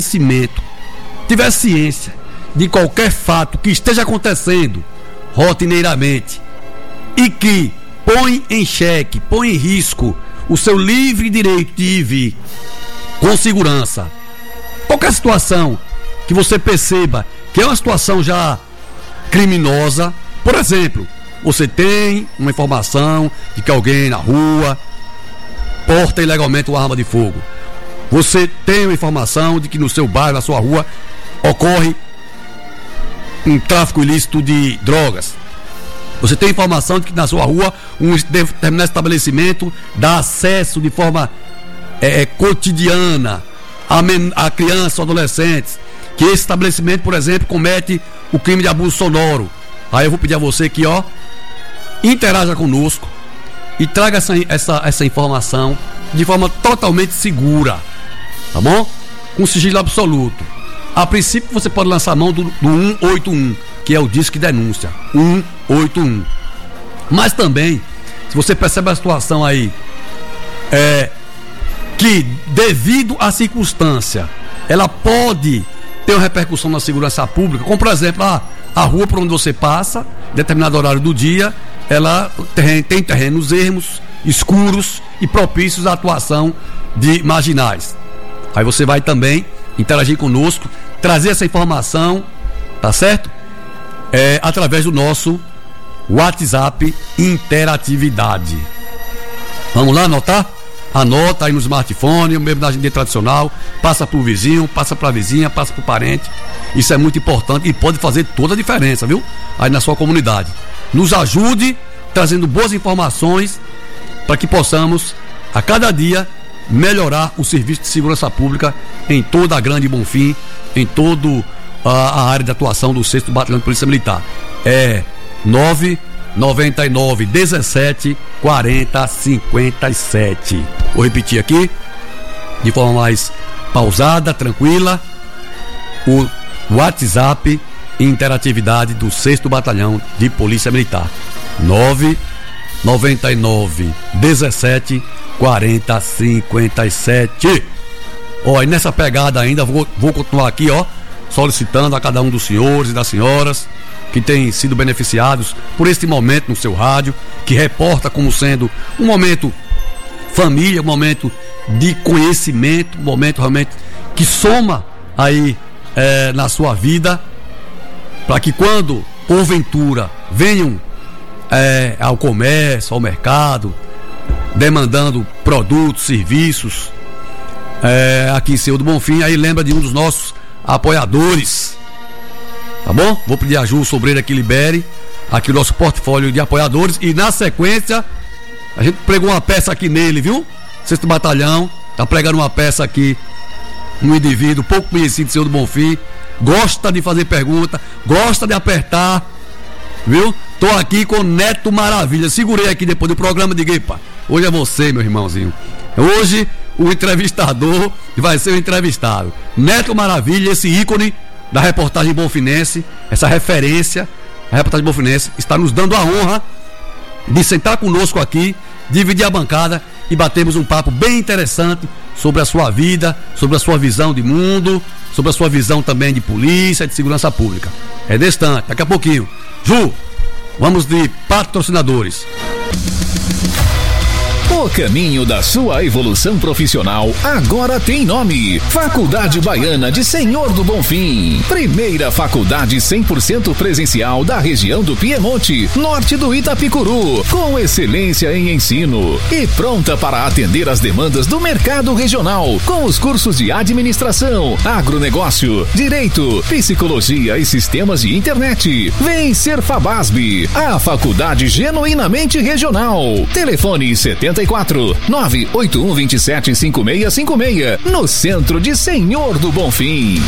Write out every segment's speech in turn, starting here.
conhecimento, tiver ciência de qualquer fato que esteja acontecendo rotineiramente e que põe em xeque, põe em risco o seu livre direito de ir e vir com segurança, qualquer situação que você perceba que é uma situação já criminosa, por exemplo, você tem uma informação de que alguém na rua porta ilegalmente uma arma de fogo, você tem uma informação de que no seu bairro, na sua rua, ocorre um tráfico ilícito de drogas, você tem informação de que na sua rua um determinado estabelecimento dá acesso de forma cotidiana a crianças ou adolescentes, que esse estabelecimento, por exemplo, comete o crime de abuso sonoro. Aí eu vou pedir a você que, interaja conosco e traga essa informação de forma totalmente segura, tá bom? Com sigilo absoluto. A princípio você pode lançar a mão do 181, que é o Disque Denúncia, 181. Mas também, se você percebe a situação aí, que devido à circunstância, ela pode ter uma repercussão na segurança pública, como por exemplo, a rua por onde você passa, em determinado horário do dia, ela tem terrenos ermos, escuros e propícios à atuação de marginais. Aí você vai também interagir conosco, trazer essa informação, tá certo? Através do nosso WhatsApp Interatividade. Vamos lá anotar? Anota aí no smartphone, mesmo na agenda tradicional, passa pro vizinho, passa pra vizinha, passa pro parente. Isso é muito importante e pode fazer toda a diferença, viu? Aí na sua comunidade. Nos ajude trazendo boas informações para que possamos, a cada dia, melhorar o serviço de segurança pública em toda a Grande Bonfim, em toda a área de atuação do 6º Batalhão de Polícia Militar. 999 17 40 57. Vou repetir aqui de forma mais pausada, tranquila, o WhatsApp Interatividade do 6º Batalhão de Polícia Militar. 999 17 40 57. E nessa pegada ainda vou continuar aqui, solicitando a cada um dos senhores e das senhoras que têm sido beneficiados por este momento no seu rádio, que reporta como sendo um momento família, um momento de conhecimento, um momento realmente que soma aí na sua vida, para que quando porventura venham ao comércio, ao mercado, demandando produtos, serviços aqui em Senhor do Bonfim, aí lembra de um dos nossos apoiadores, tá bom? Vou pedir a Ju Sobreira que libere aqui o nosso portfólio de apoiadores e na sequência a gente pregou uma peça aqui nele, viu? 6º Batalhão tá pregando uma peça aqui, um indivíduo pouco conhecido de Senhor do Bonfim, gosta de fazer pergunta, gosta de apertar, viu? Tô aqui com o Neto Maravilha, segurei aqui depois do programa, diga, pá, hoje é você, meu irmãozinho, hoje o entrevistador vai ser o entrevistado. Neto Maravilha, esse ícone da reportagem bonfinense, essa referência, a reportagem bonfinense, está nos dando a honra de sentar conosco aqui, dividir a bancada e batermos um papo bem interessante sobre a sua vida, sobre a sua visão de mundo, sobre a sua visão também de polícia, de segurança pública. É distante, daqui a pouquinho. Ju, vamos de patrocinadores. O caminho da sua evolução profissional agora tem nome: Faculdade Baiana de Senhor do Bonfim. Primeira faculdade 100% presencial da região do Piemonte, norte do Itapicuru, com excelência em ensino e pronta para atender as demandas do mercado regional, com os cursos de administração, agronegócio, direito, psicologia e sistemas de internet. Vem ser Fabasb, a faculdade genuinamente regional. Telefone 74 981 27 5656, no centro de Senhor do Bonfim.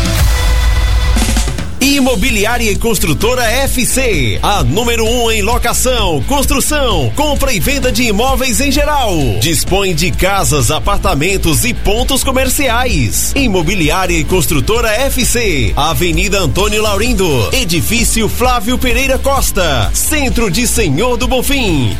Imobiliária e Construtora FC, a número 1 em locação, construção, compra e venda de imóveis em geral. Dispõe de casas, apartamentos e pontos comerciais. Imobiliária e Construtora FC, Avenida Antônio Laurindo, Edifício Flávio Pereira Costa, Centro de Senhor do Bonfim,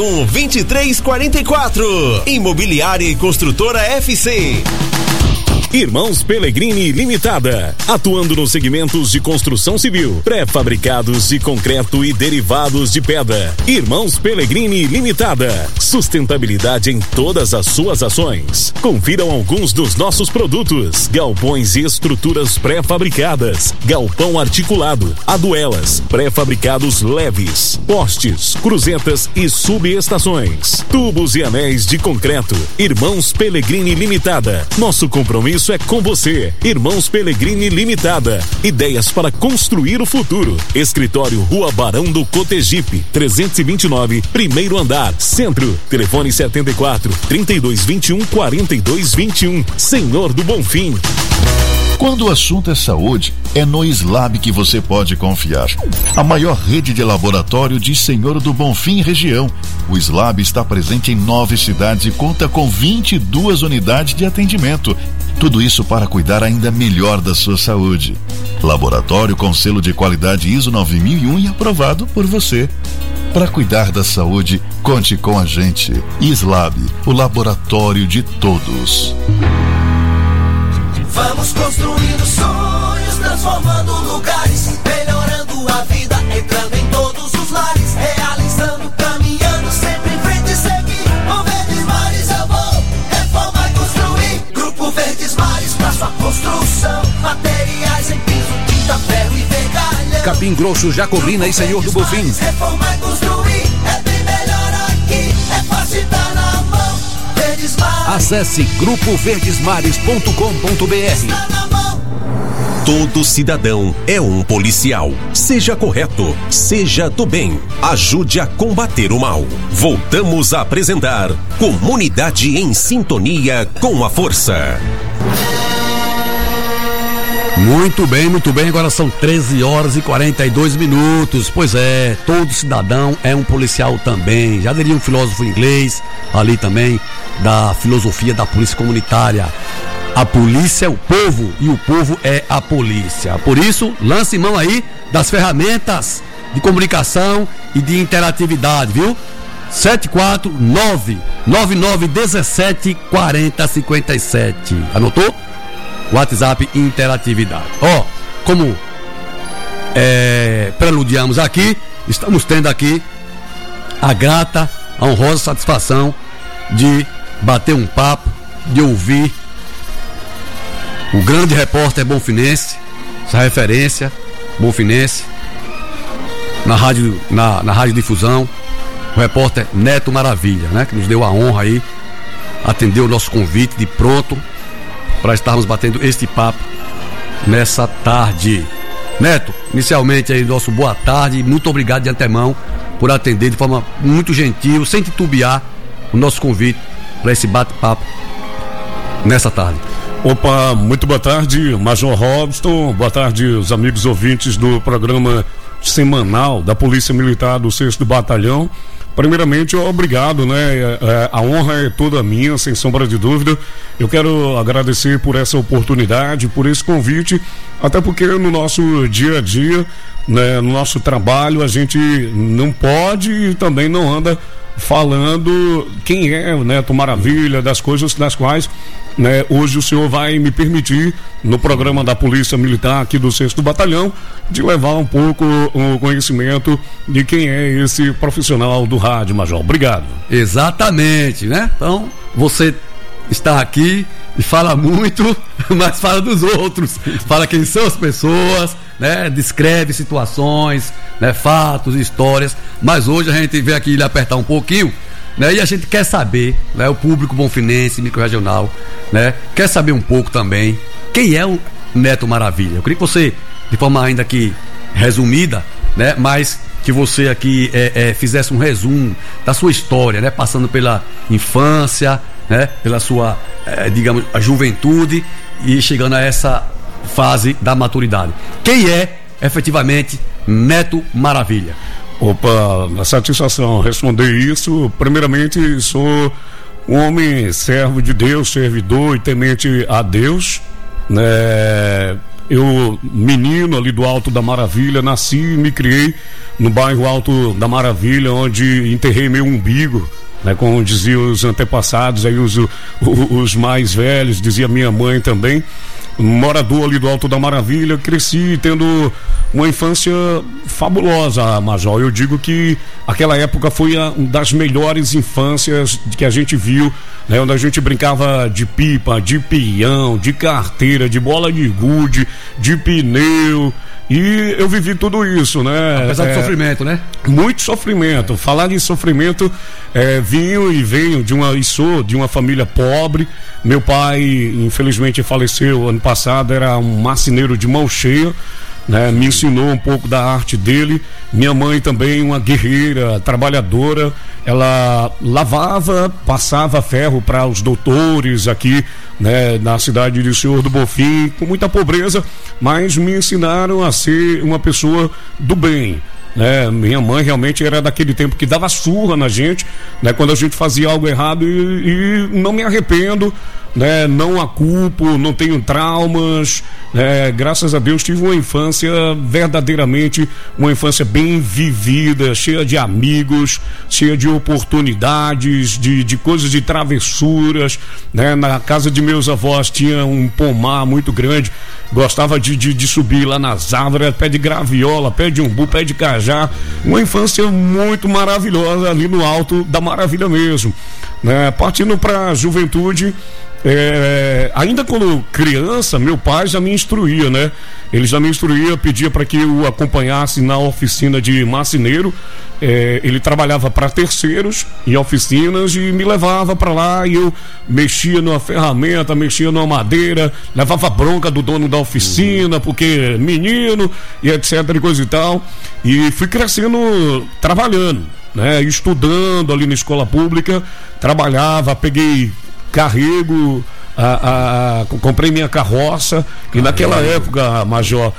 3541-2344. Imobiliária e Construtora FC. Irmãos Pellegrini Limitada, atuando nos segmentos de construção civil, pré-fabricados de concreto e derivados de pedra. Irmãos Pellegrini Limitada, sustentabilidade em todas as suas ações. Confiram alguns dos nossos produtos: galpões e estruturas pré-fabricadas, galpão articulado, aduelas, pré-fabricados leves, postes, cruzetas e subestações, tubos e anéis de concreto. Irmãos Pellegrini Limitada, nosso compromisso é com você. Irmãos Pellegrini Limitada, ideias para construir o futuro. Escritório Rua Barão do Cotegipe, 329, primeiro andar, Centro. Telefone 74 3221 4221. Senhor do Bonfim. Quando o assunto é saúde, é no Slab que você pode confiar. A maior rede de laboratório de Senhor do Bonfim região. O Slab está presente em 9 cidades e conta com 22 unidades de atendimento. Tudo isso para cuidar ainda melhor da sua saúde. Laboratório com selo de qualidade ISO 9001 e aprovado por você. Para cuidar da saúde, conte com a gente. Slab, o laboratório de todos. Vamos construindo sonhos, transformando lugares, melhorando a vida, entrando em todos os lares, realizando, caminhando, sempre em frente seguir. Com Verdes Mares eu vou reformar e construir. Grupo Verdes Mares pra sua construção, materiais em piso, tinta, ferro e vergalhão. Capim Grosso, Jacobina e Senhor do Bonfim. Reformar e construir, é bem melhor aqui, é fácil dar na mão. Verdes Mares. Acesse grupoverdesmares.com.br. Todo cidadão é um policial. Seja correto, seja do bem. Ajude a combater o mal. Voltamos a apresentar Comunidade em Sintonia com a Força. Muito bem, agora são 13 horas e 42 minutos. Pois é, todo cidadão é um policial também. Já diria um filósofo inglês ali também, da filosofia da polícia comunitária. A polícia é o povo e o povo é a polícia. Por isso, lance mão aí das ferramentas de comunicação e de interatividade, viu? 749-9917-4057. Anotou? WhatsApp interatividade. Como preludiamos aqui, estamos tendo aqui a grata, a honrosa satisfação de bater um papo, de ouvir o grande repórter bonfinense, essa referência bonfinense, na rádio difusão, o repórter Neto Maravilha, né? Que nos deu a honra aí, atendeu o nosso convite de pronto para estarmos batendo este papo nessa tarde. Neto, inicialmente aí nosso boa tarde e muito obrigado de antemão por atender de forma muito gentil, sem titubear, o nosso convite para esse bate-papo nessa tarde. Opa, muito boa tarde, Major Robson, boa tarde os amigos ouvintes do programa semanal da Polícia Militar do 6º Batalhão. Primeiramente, obrigado, né? A honra é toda minha, sem sombra de dúvida. Eu quero agradecer por essa oportunidade, por esse convite, até porque no nosso dia a dia, né, no nosso trabalho, a gente não pode e também não anda falando quem é o Neto Maravilha, das coisas das quais, né, hoje o senhor vai me permitir, no programa da Polícia Militar aqui do 6º Batalhão, de levar um pouco o conhecimento de quem é esse profissional do rádio, Major. Obrigado. Exatamente, né? Então, você está aqui e fala muito, mas fala dos outros, fala quem são as pessoas, né? Descreve situações, né? Fatos, histórias, mas hoje a gente veio aqui lhe apertar um pouquinho, né? E a gente quer saber, né? O público bonfinense, microrregional, né? Quer saber um pouco também quem é o Neto Maravilha. Eu queria que você, de forma ainda que resumida, né? Mas que você aqui fizesse um resumo da sua história, né? Passando pela infância, né? Pela sua, digamos, a juventude e chegando a essa fase da maturidade. Quem é, efetivamente, Neto Maravilha? Opa, a satisfação responder isso. Primeiramente, sou um homem servo de Deus, servidor e temente a Deus, né? Eu, menino ali do Alto da Maravilha, nasci e me criei no bairro Alto da Maravilha, onde enterrei meu umbigo, né? Como diziam os antepassados, aí os mais velhos, dizia minha mãe também, morador ali do Alto da Maravilha, cresci tendo uma infância fabulosa, Major. Eu digo que aquela época foi uma das melhores infâncias que a gente viu, né? Onde a gente brincava de pipa, de peão, de carteira, de bola de gude, de pneu. E eu vivi tudo isso, né? Apesar de sofrimento, né? Muito sofrimento. Falar de sofrimento, sou de uma família pobre. Meu pai, infelizmente, faleceu ano passado, era um marceneiro de mão cheia, né? Me ensinou um pouco da arte dele. Minha mãe também, uma guerreira, trabalhadora. Ela lavava, passava ferro para os doutores aqui, né, na cidade de Senhor do Bonfim, com muita pobreza, mas me ensinaram a ser uma pessoa do bem, né? Minha mãe realmente era daquele tempo que dava surra na gente, né, quando a gente fazia algo errado, e não me arrependo, né? Não a culpo, não tenho traumas, né? Graças a Deus tive uma infância verdadeiramente, uma infância bem vivida, cheia de amigos, cheia de oportunidades, de coisas, de travessuras, né? Na casa de meus avós tinha um pomar muito grande, gostava de subir lá nas árvores, pé de graviola, pé de umbu, pé de cajá, uma infância muito maravilhosa ali no Alto da Maravilha mesmo, né? Partindo para a juventude, ainda quando criança, meu pai já me instruía, né? Ele já me instruía, pedia para que eu o acompanhasse na oficina de marceneiro. Ele trabalhava para terceiros em oficinas e me levava para lá, e eu mexia numa ferramenta, mexia numa madeira, levava bronca do dono da oficina, porque menino e etc e coisa e tal. E fui crescendo trabalhando, né? Estudando ali na escola pública, trabalhava, peguei carrego, comprei minha carroça, e naquela época, Major,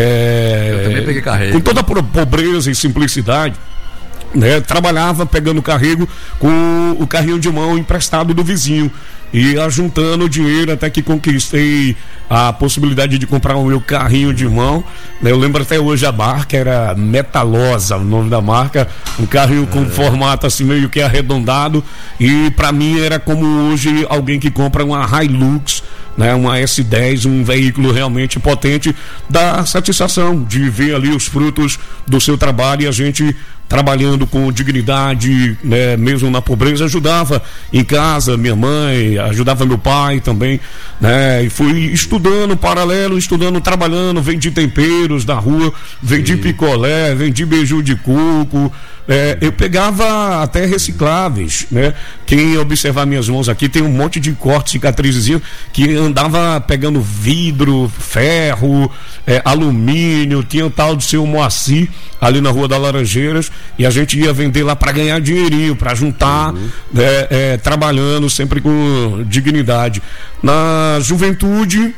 eu também peguei carrego, com toda a pobreza e simplicidade, né? Trabalhava pegando carrego com o carrinho de mão emprestado do vizinho, e ajuntando dinheiro até que conquistei a possibilidade de comprar o meu carrinho de mão, né? Eu lembro até hoje a marca era Metalosa, o nome da marca, um carrinho com formato assim meio que arredondado, e para mim era como hoje alguém que compra uma Hilux, né? Uma S10, um veículo realmente potente, dá satisfação de ver ali os frutos do seu trabalho, e a gente trabalhando com dignidade, né? Mesmo na pobreza, ajudava em casa minha mãe, ajudava meu pai também, né? E fui estudando paralelo, trabalhando, vendi temperos da rua, vendi picolé, vendi beiju de coco, eu pegava até recicláveis, né? Quem observar minhas mãos aqui tem um monte de cortes, cicatrizezinhos, que andava pegando vidro, ferro, alumínio, tinha o tal do seu Moacir ali na Rua das Laranjeiras, e a gente ia vender lá para ganhar dinheirinho, para juntar, trabalhando sempre com dignidade. Na juventude,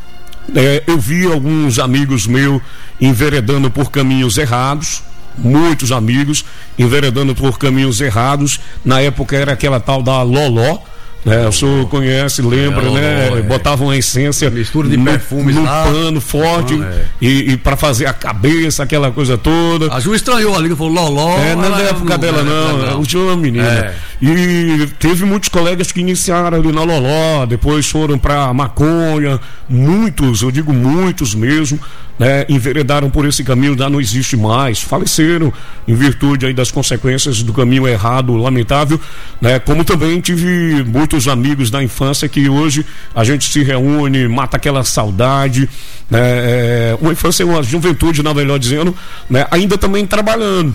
eu vi alguns amigos meus enveredando por caminhos errados, muitos amigos enveredando por caminhos errados. Na época era aquela tal da Loló, né? O senhor conhece, lembra, né? Botavam a essência, mistura de perfumes no lá, pano forte, e para fazer a cabeça, aquela coisa toda. A Ju estranhou ali, que falou Loló. Não é da época dela, não. O senhor é uma menina. E teve muitos colegas que iniciaram ali na Loló, depois foram para maconha, muitos, eu digo muitos mesmo, né? Enveredaram por esse caminho, já não existe mais, faleceram em virtude aí das consequências do caminho errado, lamentável, né? Como também tive muitos amigos da infância que hoje a gente se reúne, mata aquela saudade, né? Uma infância, uma juventude, na melhor dizendo, né? Ainda também trabalhando,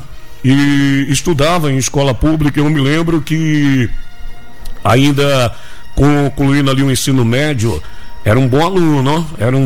e estudava em escola pública. Eu me lembro que ainda concluindo ali o ensino médio, era um bom aluno,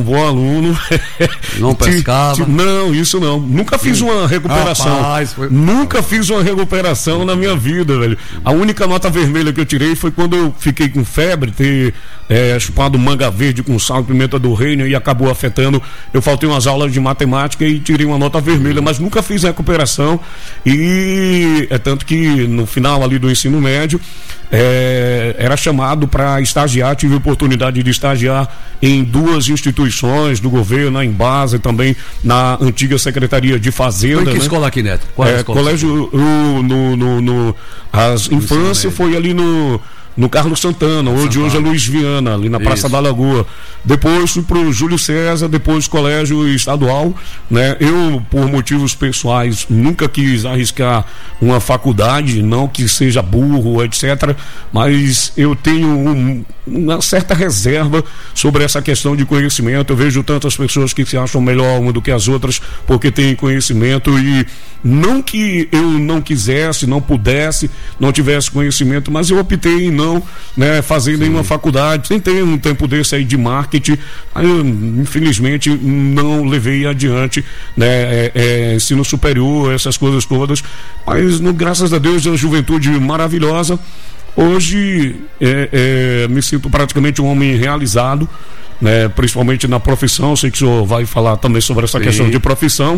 Não pescava? Não, isso não. Nunca fiz uma recuperação. Rapaz, Nunca fiz uma recuperação na minha vida, velho. A única nota vermelha que eu tirei foi quando eu fiquei com febre, ter chupado manga verde com sal e pimenta do reino, e acabou afetando. Eu faltei umas aulas de matemática e tirei uma nota vermelha, mas nunca fiz recuperação. E é tanto que no final ali do ensino médio, era chamado para estagiar, tive a oportunidade de estagiar em 2 instituições do governo, na Embasa e também na antiga Secretaria de Fazenda. Foi em que escola aqui, Neto? Qual é a escola? Colégio, as infância foi ali no Carlos Santana, hoje é Luiz Viana, ali na Praça da Lagoa. Depois fui pro Júlio César, depois colégio estadual, né? Eu, por motivos pessoais, nunca quis arriscar uma faculdade, não que seja burro, etc., mas eu tenho uma certa reserva sobre essa questão de conhecimento. Eu vejo tantas pessoas que se acham melhor uma do que as outras porque têm conhecimento, e não que eu não quisesse, não pudesse, não tivesse conhecimento, mas eu optei em não, né, fazer nenhuma faculdade. Tentei um tempo desse aí de marketing, aí eu, infelizmente, não levei adiante, né, ensino superior, essas coisas todas, mas graças a Deus, é uma juventude maravilhosa. Hoje me sinto praticamente um homem realizado, né, principalmente na profissão. Sei que o senhor vai falar também sobre essa questão de profissão,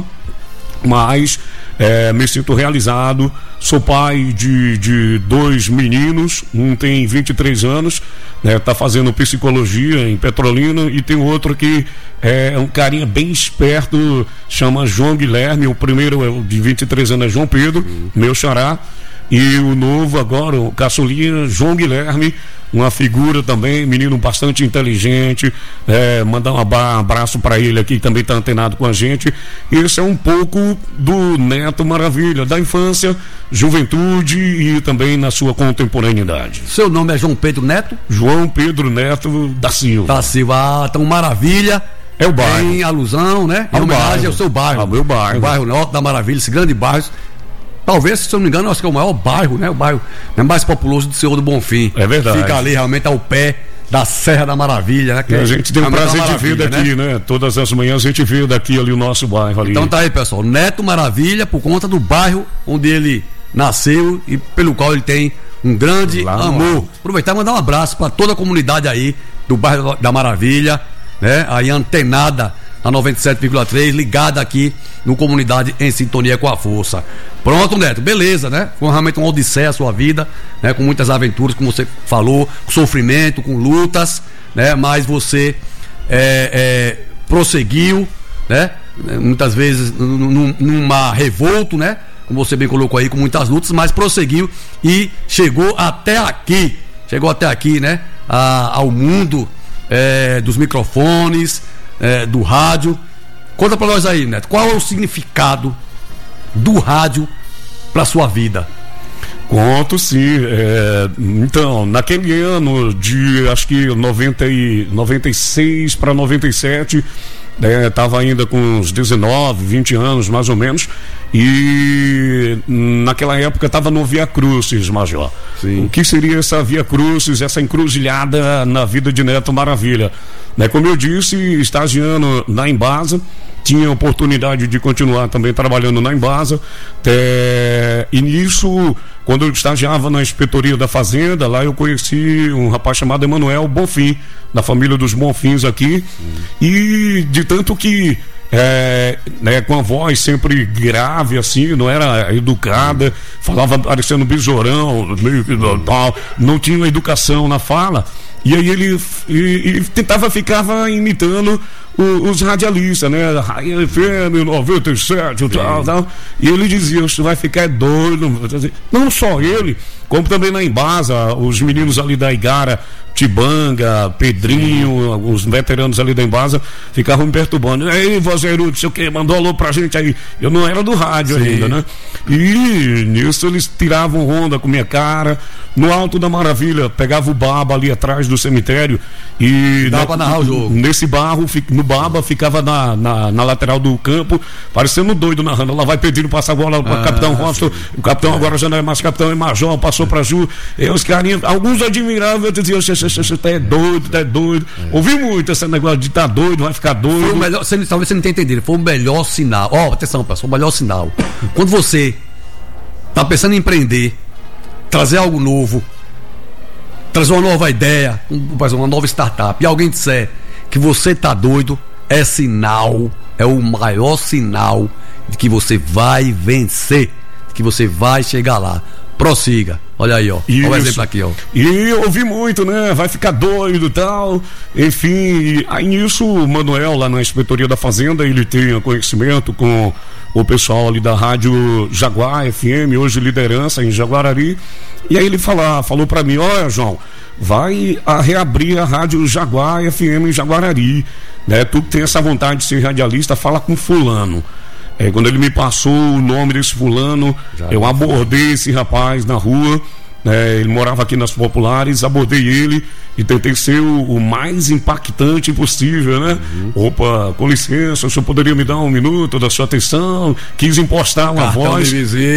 mas me sinto realizado. Sou pai de 2 meninos, um tem 23 anos, né, tá fazendo psicologia em Petrolina, e tem outro que é um carinha bem esperto, chama João Guilherme. O primeiro de 23 anos é João Pedro, meu xará, e o novo agora, o caçulinha, João Guilherme, uma figura também, menino bastante inteligente. Mandar um abraço para ele aqui, que também está antenado com a gente. Esse é um pouco do Neto Maravilha, da infância, juventude e também na sua contemporaneidade. Seu nome é João Pedro Neto? João Pedro Neto da Silva. Da Silva, então Maravilha. É o bairro. Em alusão, né? Em homenagem ao seu bairro. Ao meu bairro. O bairro Norte da Maravilha, esse grande bairro. Talvez, se eu não me engano, acho que é o maior bairro, né? O bairro mais populoso do Senhor do Bonfim. É verdade. Fica ali realmente ao pé da Serra da Maravilha, né? Que a gente tem o prazer de ver daqui, né? Todas as manhãs a gente vê daqui ali o nosso bairro ali. Então tá aí, pessoal. Neto Maravilha, por conta do bairro onde ele nasceu e pelo qual ele tem um grande amor. Aproveitar e mandar um abraço para toda a comunidade aí do bairro da Maravilha, né? Aí antenada na 97,3, ligada aqui no Comunidade em Sintonia com a Força. Pronto, Neto, beleza, né? Foi realmente uma odisseia a sua vida, né? Com muitas aventuras, como você falou, com sofrimento, com lutas, né? Mas você prosseguiu, né? Muitas vezes numa revolto, né? Como você bem colocou aí, com muitas lutas, mas prosseguiu e chegou até aqui, né? Ao mundo dos microfones, do rádio. Conta pra nós aí, Neto, qual é o significado do rádio pra sua vida? Conto sim. Então, naquele ano de acho que 96 para 97, estava ainda com uns 19, 20 anos mais ou menos, e naquela época estava no Via Crucis, Major. Sim. O que seria essa Via Crucis, essa encruzilhada na vida de Neto Maravilha? Como eu disse, estagiando na Embasa, tinha oportunidade de continuar também trabalhando na Embasa, e nisso, quando eu estagiava na inspetoria da Fazenda, lá eu conheci um rapaz chamado Emanuel Bonfim, da família dos Bonfins aqui, e de tanto que com a voz sempre grave assim, não era educada, falava parecendo besourão, não tinha uma educação na fala, e aí ele ficava imitando os radialistas, né? FM 97 tal. E ele dizia: você vai ficar doido. Não só ele, como também na Embasa, os meninos ali da Igara, Tibanga, Pedrinho, os veteranos ali da Embasa ficavam me perturbando. Aí, vozeiro, não sei o que, mandou alô pra gente aí. Eu não era do rádio ainda, né? E nisso eles tiravam onda com minha cara. No Alto da Maravilha, pegava o baba ali atrás do cemitério e dava pra narrar o jogo. Nesse barro, no baba, ficava na lateral do campo, parecendo doido narrando. Lá vai pedindo passar a bola para Capitão Robson. O capitão agora já não é mais capitão, é major, passou pra Ju. E os carinhas, alguns admiravam, eu dizia: você tá doido. Ouvi muito esse negócio de tá doido, vai ficar doido. Foi o melhor, talvez você não tenha entendido, foi o melhor sinal. Atenção, pessoal, o melhor sinal. Quando você tá pensando em empreender, trazer algo novo, trazer uma nova ideia, uma nova startup, e alguém disser que você tá doido, é sinal, é o maior sinal de que você vai vencer, de que você vai chegar lá. Prossiga, Olha aí, ó. Olha o exemplo aqui, ó. E ouvi muito, né? Vai ficar doido e tal. Enfim, aí nisso o Manuel, lá na Inspetoria da Fazenda, ele tem conhecimento com o pessoal ali da Rádio Jaguar FM, hoje liderança em Jaguarari. E aí ele falou pra mim, olha, João, vai reabrir a Rádio Jaguar FM em Jaguarari, né? Tu que tem essa vontade de ser radialista, fala com fulano. Quando ele me passou o nome desse fulano, eu abordei esse rapaz na rua, ele morava aqui nas Populares, abordei ele e tentei ser o mais impactante possível, né? Opa, com licença, o senhor poderia me dar um minuto da sua atenção? Quis impostar uma voz,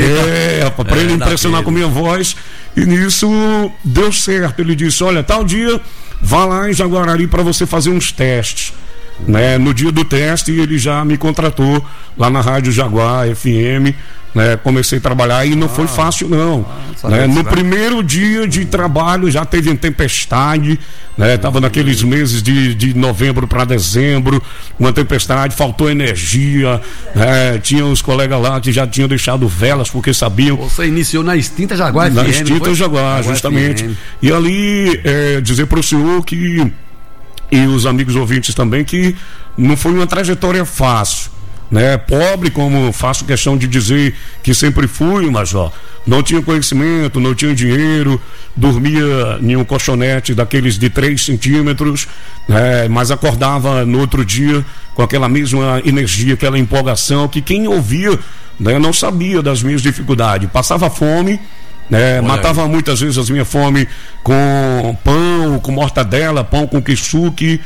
para ele impressionar com minha voz, e nisso deu certo. Ele disse, olha, tal dia, vá lá em Jaguarari para você fazer uns testes. Né? No dia do teste ele já me contratou lá na Rádio Jaguar FM, né? Comecei a trabalhar e não foi fácil não, né? No primeiro dia de trabalho já teve tempestade, né? Tava naqueles meses de novembro para dezembro, uma tempestade, faltou energia, né? Tinha os colegas lá que já tinham deixado velas porque sabiam. Você iniciou na extinta Jaguar FM? Na extinta Jaguar, justamente. FM. E ali dizer para o senhor que, e os amigos ouvintes também, que não foi uma trajetória fácil, né? Pobre, como faço questão de dizer que sempre fui, mas não tinha conhecimento, não tinha dinheiro, dormia em um colchonete daqueles de 3 centímetros, né? Mas acordava no outro dia com aquela mesma energia, aquela empolgação que quem ouvia, né, não sabia das minhas dificuldades, passava fome, matava muitas vezes a minha fome com pão, com mortadela, pão com quissuque,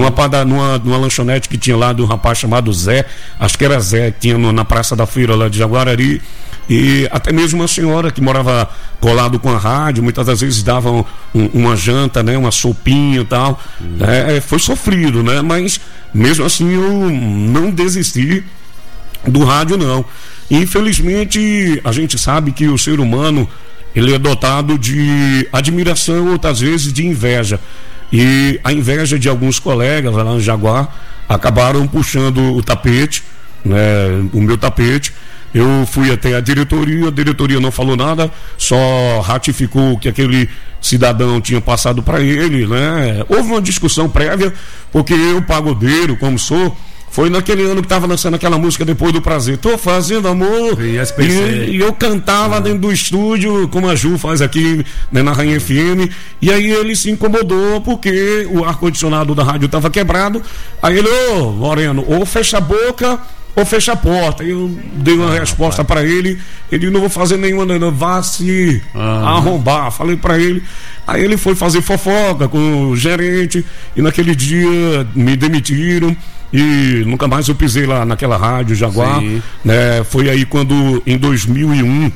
numa lanchonete que tinha lá de um rapaz chamado Zé, acho que era Zé, que tinha na Praça da Feira lá de Jaguarari, e até mesmo uma senhora que morava colado com a rádio, muitas das vezes davam uma janta, né, uma sopinha e tal, foi sofrido, né, mas mesmo assim eu não desisti do rádio não. Infelizmente a gente sabe que o ser humano ele é dotado de admiração, outras vezes de inveja. E a inveja de alguns colegas lá no Jaguar acabaram puxando o tapete, né, o meu tapete. Eu fui até a diretoria não falou nada, só ratificou que aquele cidadão tinha passado para ele, né? Houve uma discussão prévia, porque eu, pagodeiro, como sou, foi naquele ano que estava lançando aquela música Depois do Prazer, tô fazendo amor, e eu cantava dentro do estúdio, como a Ju faz aqui, né, na Rainha FM, e aí ele se incomodou porque o ar-condicionado da rádio estava quebrado. Aí ele, Moreno, ou fecha a boca ou fecha a porta. Eu dei uma resposta para ele, não vou fazer nenhuma, não, vá se arrombar, falei para ele. Aí ele foi fazer fofoca com o gerente e naquele dia me demitiram e nunca mais eu pisei lá naquela rádio Jaguar, né? Foi aí quando em 2001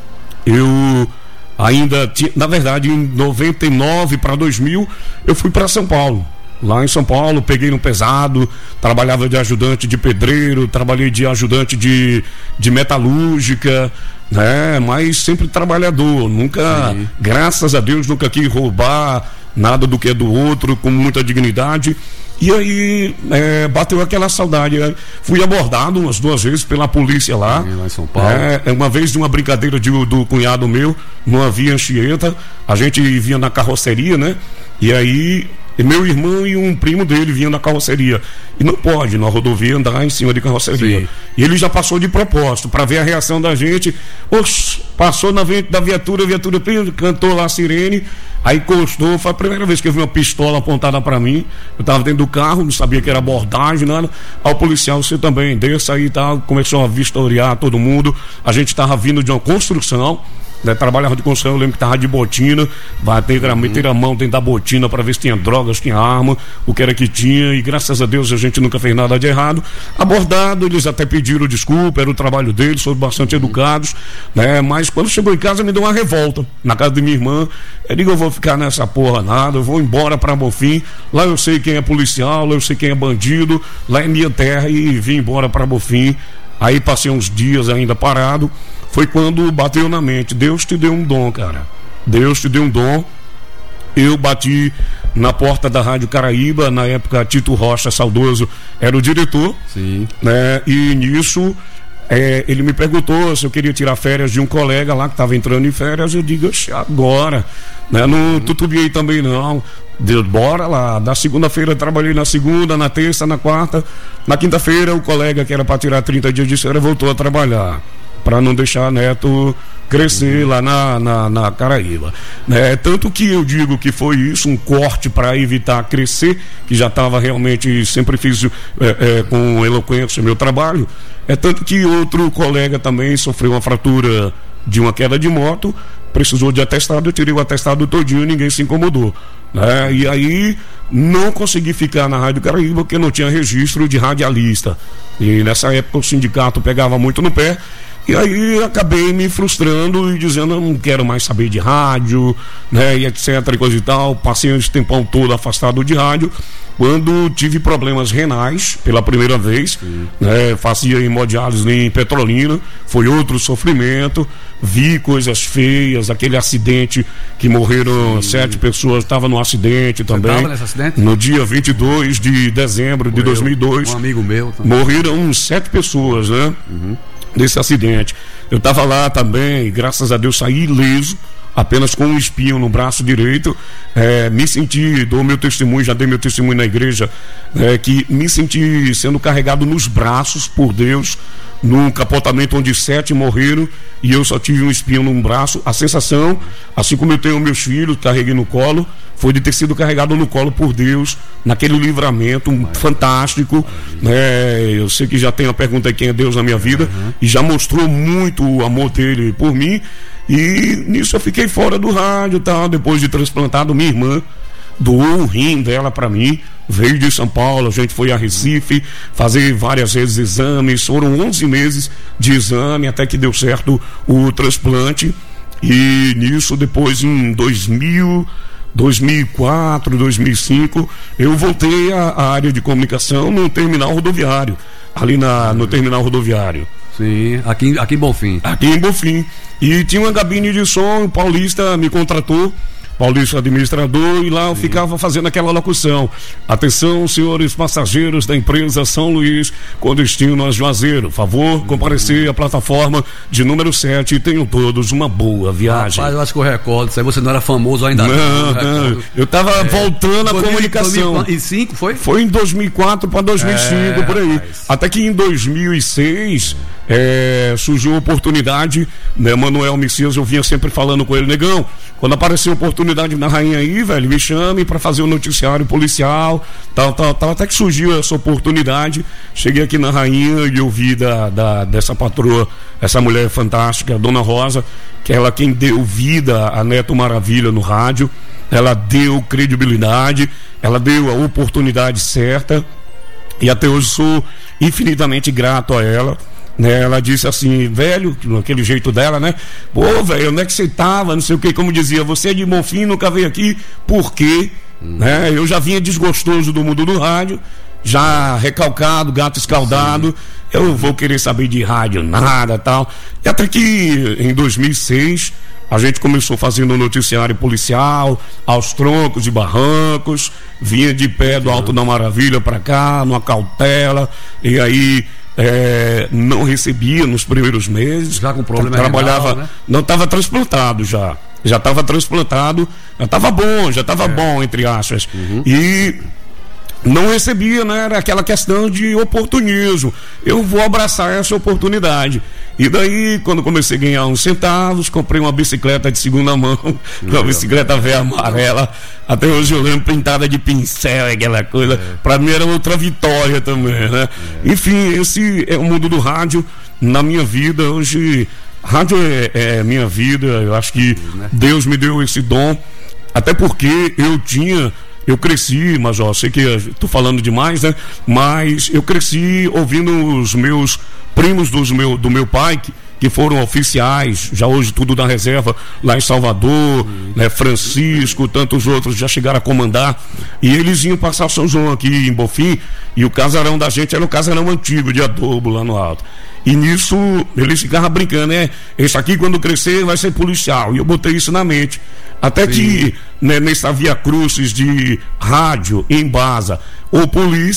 eu ainda tinha, na verdade em 99 para 2000 eu fui para São Paulo. Lá em São Paulo, peguei no pesado, trabalhava de ajudante de pedreiro, trabalhei de ajudante de metalúrgica, né? Mas sempre trabalhador, nunca, graças a Deus, nunca quis roubar nada do que é do outro, com muita dignidade. E aí bateu aquela saudade. Fui abordado umas 2 vezes pela polícia lá em São Paulo. Uma vez de uma brincadeira do cunhado meu, numa via Anchieta, a gente vinha na carroceria, né? E aí meu irmão e um primo dele vinham na carroceria. E não pode na rodovia andar em cima de carroceria. E ele já passou de propósito para ver a reação da gente. Passou na frente da viatura, a viatura cantou lá a sirene, aí encostou. Foi a primeira vez que eu vi uma pistola apontada para mim. Eu estava dentro do carro, não sabia que era abordagem, nada. Aí o policial, você também desça aí e tal. Começou a vistoriar todo mundo. A gente estava vindo de uma construção, né, trabalhava de construção, eu lembro que tava de botina, meter a mão dentro da botina para ver se tinha drogas, tinha arma, o que era que tinha, e graças a Deus a gente nunca fez nada de errado. Abordado, eles até pediram desculpa, era o trabalho deles, foram bastante educados, né, mas quando chegou em casa me deu uma revolta, na casa de minha irmã. Eu digo, eu vou ficar nessa porra nada, eu vou embora para Bonfim, lá eu sei quem é policial, lá eu sei quem é bandido, lá é minha terra, e vim embora para Bonfim. Aí passei uns dias ainda parado. Foi quando bateu na mente, Deus te deu um dom, cara. Deus te deu um dom. Eu bati na porta da Rádio Caraíba, na época Tito Rocha, saudoso, era o diretor. Né? E nisso ele me perguntou se eu queria tirar férias de um colega lá que estava entrando em férias. Eu digo, agora, né? Não tutubiei também não. Bora lá. Da segunda-feira trabalhei na segunda, na terça, na quarta. Na quinta-feira o colega que era para tirar 30 dias de férias voltou a trabalhar, para não deixar Neto crescer lá na Caraíba, né? Tanto que eu digo que foi isso, um corte para evitar crescer, que já estava realmente, sempre fiz com eloquência meu trabalho. Tanto que outro colega também sofreu uma fratura de uma queda de moto, precisou de atestado, eu tirei o atestado todinho, ninguém se incomodou, né? E aí não consegui ficar na Rádio Caraíba porque não tinha registro de radialista, e nessa época o sindicato pegava muito no pé. E aí acabei me frustrando e dizendo, eu não quero mais saber de rádio, né, e etc, e coisa e tal. Passei esse tempão todo afastado de rádio. Quando tive problemas renais pela primeira vez, né, fazia hemodiálise em Petrolina, foi outro sofrimento. Vi coisas feias, aquele acidente que morreram 7 pessoas, estava no acidente também. Você estava nesse acidente? No dia 22 de dezembro de 2002. Um amigo meu também. Morreram 7 pessoas, né? Desse acidente. Eu estava lá também e graças a Deus saí ileso, apenas com um espinho no braço direito. Me senti, dou meu testemunho, já dei meu testemunho na igreja, que me senti sendo carregado nos braços por Deus, num capotamento onde 7 morreram e eu só tive um espinho no braço. A sensação, assim como eu tenho meus filhos, carreguei no colo, foi de ter sido carregado no colo por Deus, naquele livramento fantástico, né? Eu sei que já tem a pergunta aí, quem é Deus na minha vida, e já mostrou muito o amor dele por mim, e nisso eu fiquei fora do rádio e tal. Depois de transplantado, minha irmã doou um rim dela para mim, veio de São Paulo, a gente foi a Recife fazer várias vezes exames, foram 11 meses de exame até que deu certo o transplante. E nisso, depois em 2004, 2005, eu voltei à área de comunicação no terminal rodoviário, ali no terminal rodoviário. Sim, aqui em Bonfim. Aqui em Bonfim. E tinha uma cabine de som, o Paulista me contratou, Paulista administrador, e lá eu ficava fazendo aquela locução: atenção, senhores passageiros da empresa São Luís com destino a Juazeiro, favor comparecer à plataforma de número 7 e tenham todos uma boa viagem. Rapaz, eu acho que eu recordo, se você não era famoso ainda. Não, eu estava voltando à comunicação. 2005 foi? Foi em 2004 para 2005, por aí. Rapaz. Até que em 2006 surgiu a oportunidade, né? Manuel Messias, eu vinha sempre falando com ele: negão, quando apareceu a oportunidade na Rainha aí, velho, me chame para fazer o noticiário policial, tal. Até que surgiu essa oportunidade, cheguei aqui na Rainha e eu vi dessa patroa, essa mulher fantástica, a Dona Rosa, que é ela quem deu vida a Neto Maravilha no rádio. Ela deu credibilidade, ela deu a oportunidade certa, e até hoje sou infinitamente grato a ela. Né, ela disse assim, velho, naquele jeito dela, né? Pô, velho, onde é que você tava? Não sei o que, como dizia, você é de Bonfim, nunca veio aqui, por quê? Né? Eu já vinha desgostoso do mundo do rádio, já recalcado, gato escaldado. Eu vou querer saber de rádio, nada, tal. E até que em 2006 a gente começou fazendo um noticiário policial, aos troncos e barrancos, vinha de pé do Alto da Maravilha pra cá, numa cautela, e aí não recebia nos primeiros meses. Já com problema trabalhava, renal, né? Não, estava transplantado já estava transplantado, já estava bom, entre aspas. E não recebia, né? Era aquela questão de oportunismo. Eu vou abraçar essa oportunidade. E daí, quando comecei a ganhar uns centavos, comprei uma bicicleta de segunda mão, uma bicicleta velha amarela. Até hoje eu lembro, pintada de pincel, aquela coisa. Pra mim era outra vitória também, né? Enfim, esse é o mundo do rádio na minha vida. Hoje, rádio é minha vida. Eu acho que Deus me deu esse dom. Até porque eu cresci, mas ó, sei que estou falando demais, né? Mas eu cresci ouvindo os meus primos do meu pai, que foram oficiais, já hoje tudo na reserva, lá em Salvador, né? Francisco, tantos outros já chegaram a comandar, e eles iam passar São João aqui em Bonfim, e o casarão da gente era o casarão antigo, de adobo, lá no alto. E nisso eles ficavam brincando, esse aqui quando crescer vai ser policial. E eu botei isso na mente. Até que, né, nessa via crucis de rádio, embasa ou polícia,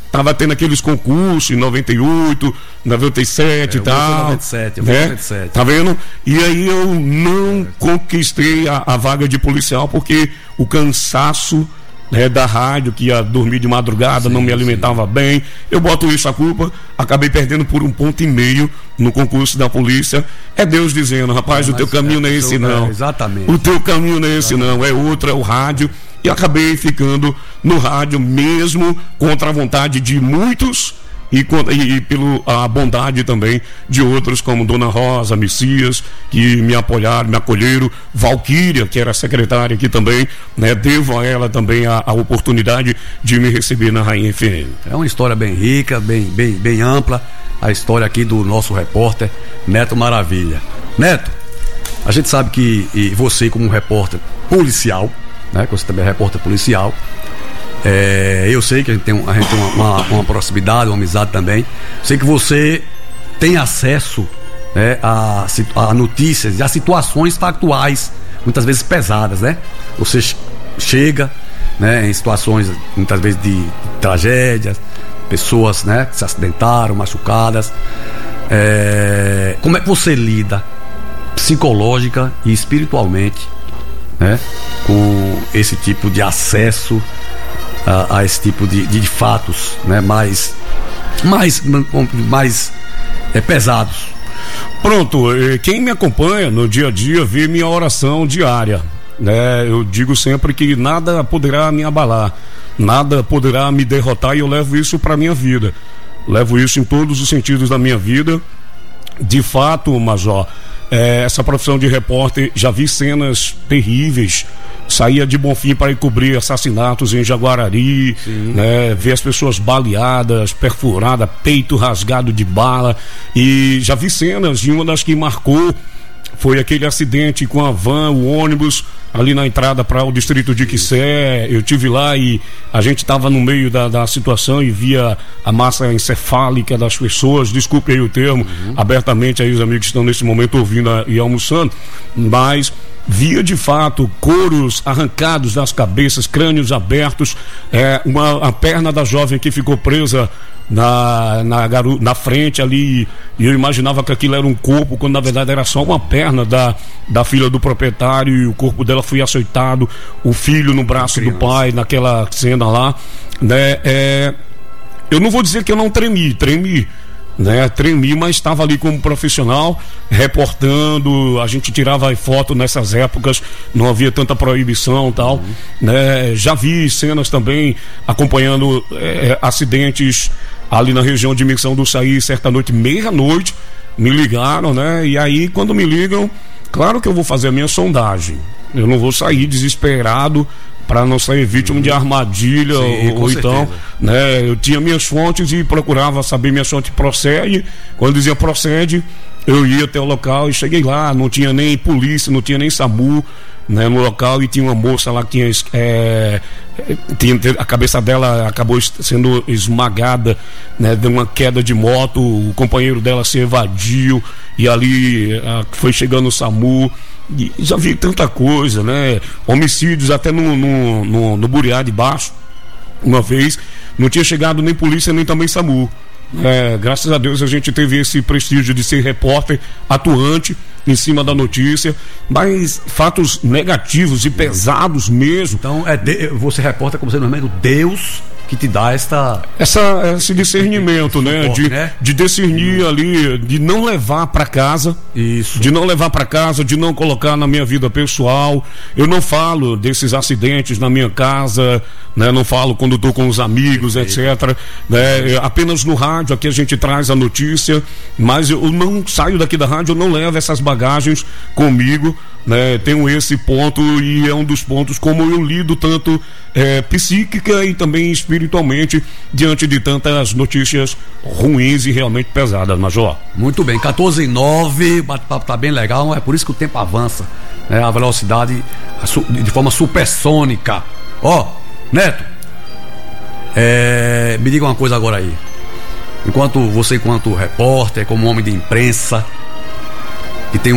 tava tendo aqueles concursos em 98, 97 e tal. 97, né? 97. Tá vendo? E aí eu não conquistei a vaga de policial porque o cansaço, né, da rádio, que ia dormir de madrugada, não me alimentava bem. Eu boto isso a culpa, acabei perdendo por 1,5 ponto no concurso da polícia. É Deus dizendo, rapaz, o teu caminho não é esse não. Exatamente. O teu caminho não é esse não, é outro, é o rádio. E acabei ficando no rádio mesmo contra a vontade de muitos e pela bondade também de outros, como Dona Rosa, Messias, que me apoiaram, me acolheram, Valquíria, que era secretária aqui também, né? Devo a ela também a oportunidade de me receber na Rainha FM. É uma história bem rica, bem ampla, a história aqui do nosso repórter Neto Maravilha. Neto, a gente sabe que você, como repórter policial, né? Que você também é repórter policial, eu sei que a gente tem uma proximidade, uma amizade também. Sei que você tem acesso, né, a notícias e a situações factuais, muitas vezes pesadas, né? Você chega, né, em situações muitas vezes de tragédias, pessoas, né, que se acidentaram, machucadas. Como é que você lida psicológica e espiritualmente, né, com esse tipo de acesso a esse tipo de fatos, né, mais pesados? Pronto, quem me acompanha no dia a dia vê minha oração diária, né? Eu digo sempre que nada poderá me abalar, nada poderá me derrotar, e eu levo isso para minha vida, levo isso em todos os sentidos da minha vida. De fato, Major, essa profissão de repórter, já vi cenas terríveis. Saía de Bonfim para ir cobrir assassinatos em Jaguarari, né? Ver as pessoas baleadas, perfuradas, peito rasgado de bala. E já vi cenas, e uma das que marcou foi aquele acidente com a van, o ônibus, ali na entrada para o distrito de Quissé. Eu tive lá e a gente estava no meio da situação e via a massa encefálica das pessoas. Desculpe aí o termo, abertamente aí os amigos que estão nesse momento ouvindo e almoçando, mas via de fato couros arrancados das cabeças, crânios abertos, a perna da jovem que ficou presa na frente ali, e eu imaginava que aquilo era um corpo, quando na verdade era só uma perna da filha do proprietário, e o corpo dela foi açoitado, o filho no braço do pai, naquela cena lá, né? Eu não vou dizer que eu não tremi, né? Tremi, mas estava ali como profissional, reportando. A gente tirava foto nessas épocas, não havia tanta proibição e tal, né? Já vi cenas também acompanhando acidentes ali na região de Missão do Saí, certa noite, meia-noite, me ligaram, né? E aí, quando me ligam, claro que eu vou fazer a minha sondagem, eu não vou sair desesperado para não sair vítima de armadilha. Sim, ou então, né, eu tinha minhas fontes e procurava saber minha fonte procede. Quando dizia procede, eu ia até o local e cheguei lá, não tinha nem polícia, não tinha nem SAMU, né, no local, e tinha uma moça lá que tinha a cabeça dela acabou sendo esmagada, né, de uma queda de moto. O companheiro dela se evadiu e ali foi chegando o SAMU. E já vi tanta coisa, né? Homicídios até no Buriá de Baixo. Uma vez não tinha chegado nem polícia nem também SAMU. Graças a Deus a gente teve esse prestígio de ser repórter atuante em cima da notícia, mas fatos negativos e pesados mesmo. Então você reporta como sendo realmente Deus que te dá esse discernimento, né? De discernir ali, de não levar para casa, de não colocar na minha vida pessoal. Eu não falo desses acidentes na minha casa, né? Não falo quando estou com os amigos, etc, né? Apenas no rádio aqui a gente traz a notícia, mas eu não saio daqui da rádio, eu não levo essas bagagens comigo, né? Tenho esse ponto, e é um dos pontos como eu lido tanto psíquica e também espiritualmente diante de tantas notícias ruins e realmente pesadas, Major. Muito bem, 14:09, o bate-papo tá bem legal, é por isso que o tempo avança, né? A velocidade de forma supersônica. Neto, me diga uma coisa agora aí. Enquanto repórter, como homem de imprensa, que tem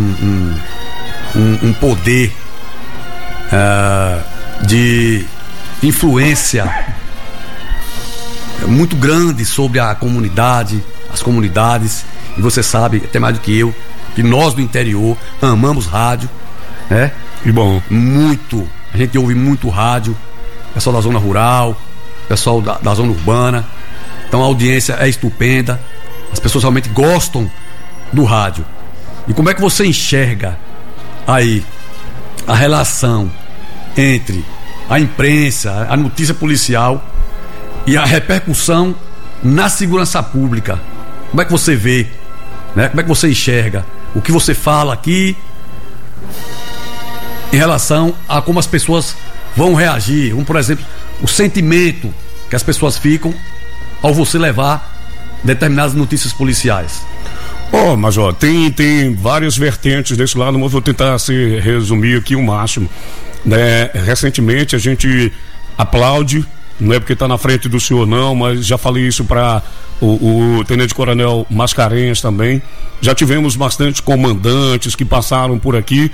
um poder de influência muito grande sobre a comunidade, as comunidades, e você sabe, até mais do que eu, que nós do interior amamos rádio, né? Que bom. Muito, a gente ouve muito rádio, pessoal da zona rural, pessoal da zona urbana, então a audiência é estupenda, as pessoas realmente gostam do rádio. E como é que você enxerga aí a relação entre a imprensa, a notícia policial e a repercussão na segurança pública? Como é que você vê, né? Como é que você enxerga o que você fala aqui em relação a como as pessoas vão reagir? Por exemplo, o sentimento que as pessoas ficam ao você levar determinadas notícias policiais. Mas tem várias vertentes desse lado, mas vou tentar resumir aqui o máximo, né? Recentemente a gente aplaude, não é porque está na frente do senhor não, mas já falei isso para o Tenente Coronel Mascarenhas também. Já tivemos bastante comandantes que passaram por aqui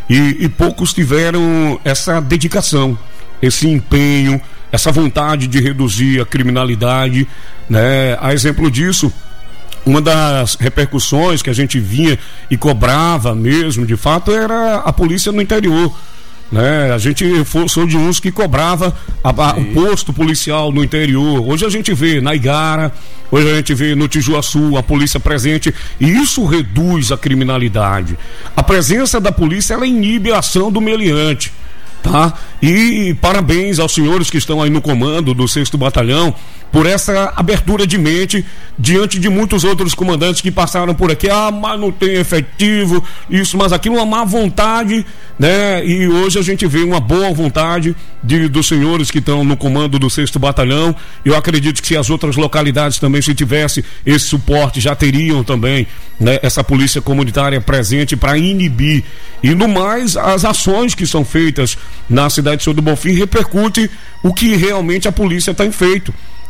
e poucos tiveram essa dedicação, esse empenho, essa vontade de reduzir a criminalidade, né? A exemplo disso, uma das repercussões que a gente vinha e cobrava mesmo, de fato, era a polícia no interior, né? A gente sou de uns que cobrava o posto policial no interior. Hoje a gente vê na Igara, hoje a gente vê no Tijuaçu a polícia presente, e isso reduz a criminalidade. A presença da polícia, ela inibe a ação do meliante, tá? E parabéns aos senhores que estão aí no comando do 6º Batalhão por essa abertura de mente diante de muitos outros comandantes que passaram por aqui. Mas não tem efetivo, isso, mas aquilo, uma má vontade, né? E hoje a gente vê uma boa vontade dos senhores que estão no comando do 6º Batalhão. Eu acredito que se as outras localidades também, se tivesse esse suporte, já teriam também, né, essa polícia comunitária presente para inibir. E no mais, as ações que são feitas na cidade de Senhor do Bonfim repercute o que realmente a polícia tem feito.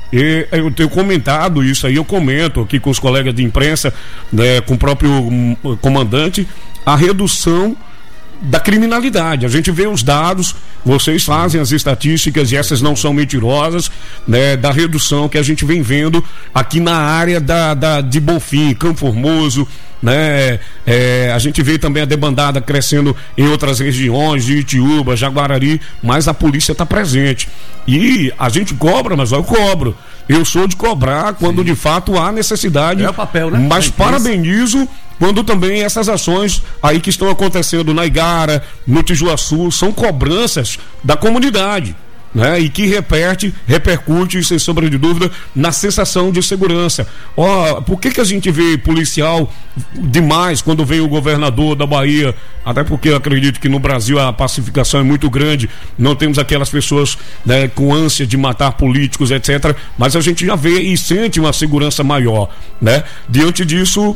E eu tenho comentado isso aí, eu comento aqui com os colegas de imprensa, né, com o próprio comandante, a redução da criminalidade. A gente vê os dados, vocês fazem as estatísticas e essas não são mentirosas, né, da redução que a gente vem vendo aqui na área de Bonfim, Campo Formoso, né? A gente vê também a debandada crescendo em outras regiões de Itiúba, Jaguarari, mas a polícia está presente e a gente cobra, mas eu cobro, eu sou de cobrar quando de fato há necessidade, é o papel, né? Mas parabenizo quando também essas ações aí que estão acontecendo na Igara, no Tijuaçu, são cobranças da comunidade, né? E que repercute, sem sombra de dúvida, na sensação de segurança. Por que a gente vê policial demais quando vem o governador da Bahia? Até porque eu acredito que no Brasil a pacificação é muito grande, não temos aquelas pessoas, né, com ânsia de matar políticos, etc. Mas a gente já vê e sente uma segurança maior, né? Diante disso,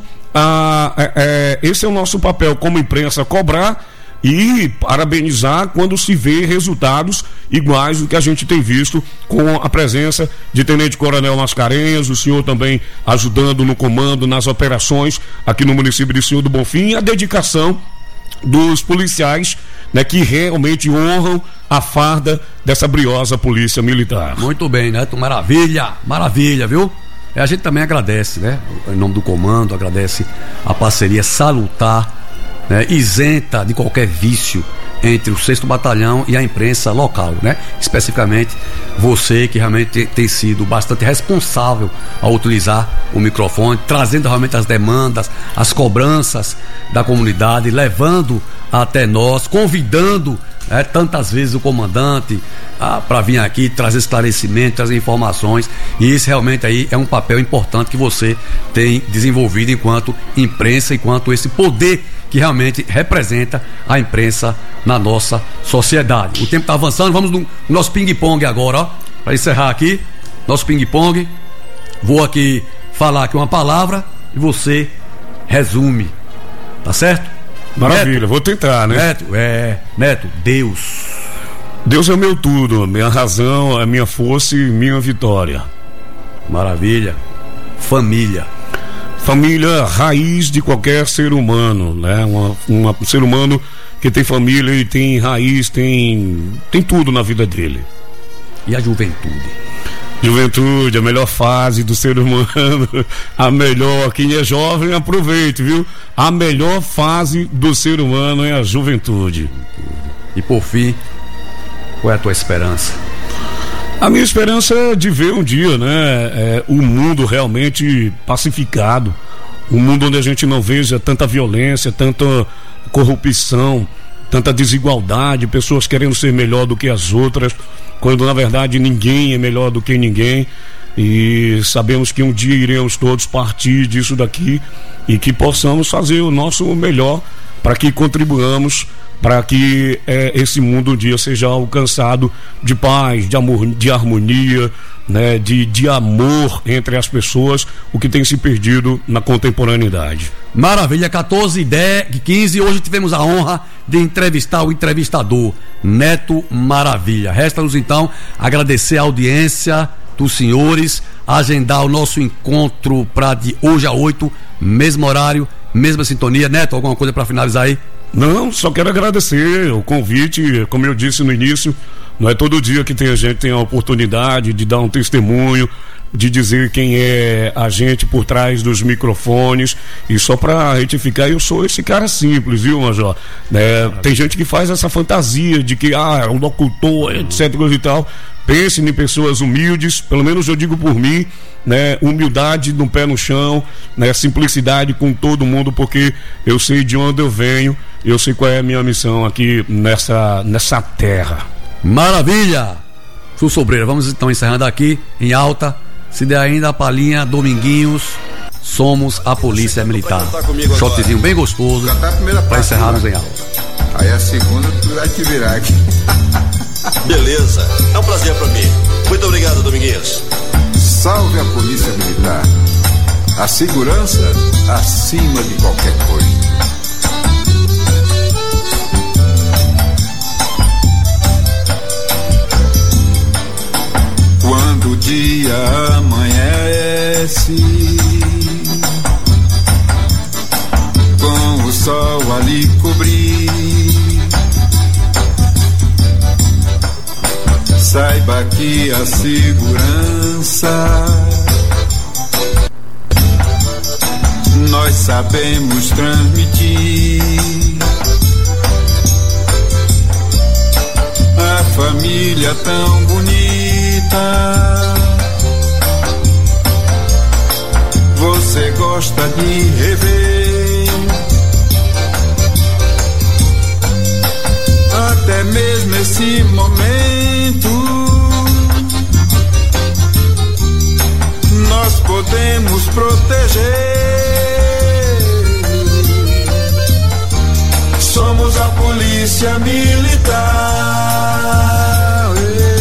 esse é o nosso papel como imprensa, cobrar e parabenizar quando se vê resultados iguais do que a gente tem visto com a presença de Tenente Coronel Mascarenhas, o senhor também ajudando no comando, nas operações aqui no município de Senhor do Bonfim, e a dedicação dos policiais, né, que realmente honram a farda dessa briosa polícia militar. Muito bem, né? Maravilha, maravilha, viu? A gente também agradece, né? Em nome do comando, agradece a parceria salutar, né, isenta de qualquer vício entre o 6º Batalhão e a imprensa local, né? Especificamente você, que realmente tem sido bastante responsável ao utilizar o microfone, trazendo realmente as demandas, as cobranças da comunidade, levando até nós, convidando, né, tantas vezes o comandante para vir aqui trazer esclarecimento, trazer informações, e isso realmente aí é um papel importante que você tem desenvolvido enquanto imprensa, enquanto esse poder que realmente representa a imprensa na nossa sociedade. O tempo está avançando, vamos no nosso ping-pong agora, ó, para encerrar aqui, nosso ping-pong. Vou aqui falar aqui uma palavra e você resume, tá certo? Maravilha, Neto, vou tentar, né? Neto, Deus. Deus é meu tudo, minha razão, a minha força e minha vitória. Maravilha. Família. Família, raiz de qualquer ser humano, né? Um ser humano que tem família e tem raiz, tem tudo na vida dele. E a juventude? Juventude, a melhor fase do ser humano, a melhor, quem é jovem aproveite, viu? A melhor fase do ser humano é a juventude. E por fim, qual é a tua esperança? A minha esperança é de ver um dia, né, o mundo realmente pacificado, um mundo onde a gente não veja tanta violência, tanta corrupção, tanta desigualdade, pessoas querendo ser melhor do que as outras, quando na verdade ninguém é melhor do que ninguém. E sabemos que um dia iremos todos partir disso daqui e que possamos fazer o nosso melhor para que contribuamos para que esse mundo um dia seja alcançado de paz, de amor, de harmonia, né, de amor entre as pessoas, o que tem se perdido na contemporaneidade. Maravilha, 14h15, hoje tivemos a honra de entrevistar o entrevistador Neto Maravilha. Resta-nos então agradecer a audiência dos senhores, agendar o nosso encontro para de hoje a 8, mesmo horário, mesma sintonia. Neto, alguma coisa para finalizar aí? Não, só quero agradecer o convite. Como eu disse no início, não é todo dia que a gente tem a oportunidade de dar um testemunho, de dizer quem é a gente por trás dos microfones. E só para retificar, eu sou esse cara simples, viu, Major? Tem gente que faz essa fantasia de que é um locutor, etc e tal. Pense em pessoas humildes, pelo menos eu digo por mim, né? Humildade no pé no chão, né? Simplicidade com todo mundo, porque eu sei de onde eu venho, eu sei qual é a minha missão aqui nessa terra. Maravilha! Sul Sobreira, vamos então encerrando aqui em alta. Se der ainda a palhinha, Dominguinhos, somos a Polícia Militar. Shotzinho bem gostoso para encerrarmos em alta. Aí a segunda tu vai te virar aqui. Beleza, é um prazer pra mim. Muito obrigado, Dominguinhos. Salve a Polícia Militar. A segurança acima de qualquer coisa. Quando o dia amanhece, com o sol a lhe cobrir, saiba que a segurança nós sabemos transmitir. A família tão bonita, você gosta de rever, até mesmo esse momento nós podemos proteger. Somos a Polícia Militar,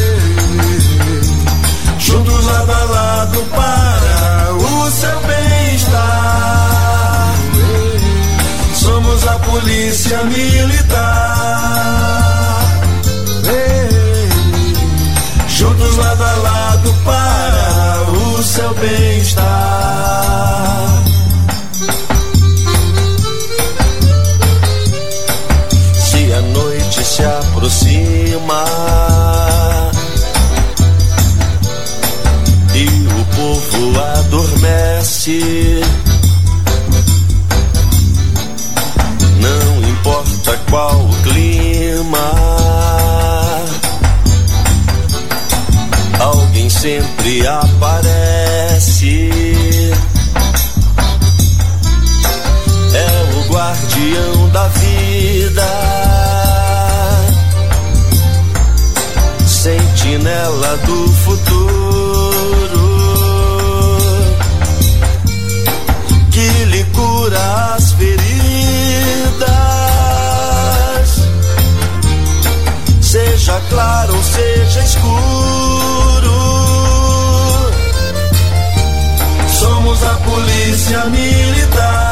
juntos lado a lado para o seu bem-estar. Somos a Polícia Militar, juntos lado a lado para o seu bem-estar. Se a noite se aproxima e o povo adormece, não importa qual o clima, alguém sempre aparece. É o guardião da vida, sentinela do futuro, que lhe cura as feridas, seja claro ou seja escuro. Somos a Polícia Militar.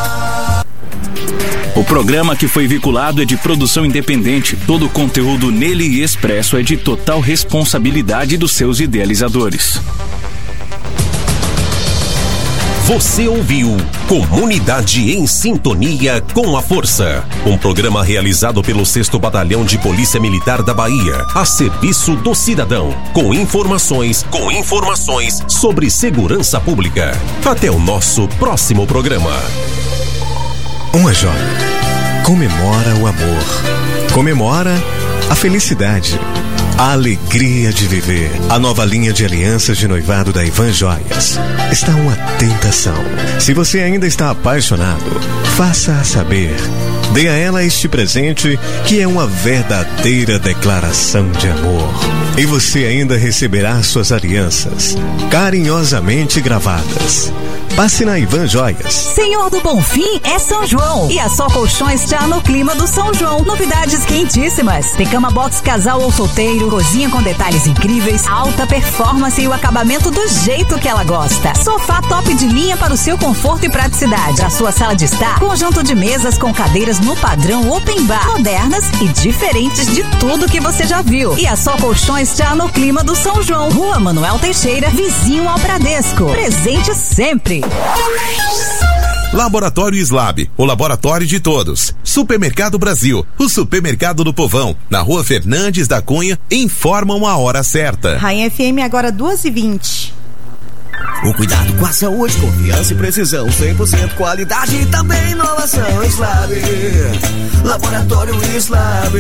O programa que foi vinculado é de produção independente. Todo o conteúdo nele e expresso é de total responsabilidade dos seus idealizadores. Você ouviu Comunidade em Sintonia com a Força, um programa realizado pelo 6º Batalhão de Polícia Militar da Bahia, a serviço do cidadão, com informações sobre segurança pública. Até o nosso próximo programa. Uma joia comemora o amor, comemora a felicidade, a alegria de viver. A nova linha de alianças de noivado da Ivan Joias está uma tentação. Se você ainda está apaixonado, faça-a saber. Dê a ela este presente que é uma verdadeira declaração de amor. E você ainda receberá suas alianças carinhosamente gravadas. Passe na Ivan Joias. Senhor do Bonfim é São João. E a Só Colchões está no clima do São João. Novidades quentíssimas. Tem cama box casal ou solteiro, cozinha com detalhes incríveis, alta performance e o acabamento do jeito que ela gosta. Sofá top de linha para o seu conforto e praticidade. A sua sala de estar, conjunto de mesas com cadeiras no padrão open bar, modernas e diferentes de tudo que você já viu. E a Só Colchões está no clima do São João. Rua Manuel Teixeira, vizinho ao Bradesco. Presente sempre. Laboratório Slab, o laboratório de todos. Supermercado Brasil, o supermercado do povão. Na Rua Fernandes da Cunha, informam a hora certa. Rainha FM agora 2h20. O cuidado com a saúde, confiança e precisão, 100% qualidade e também inovação. Slab, Laboratório Slab,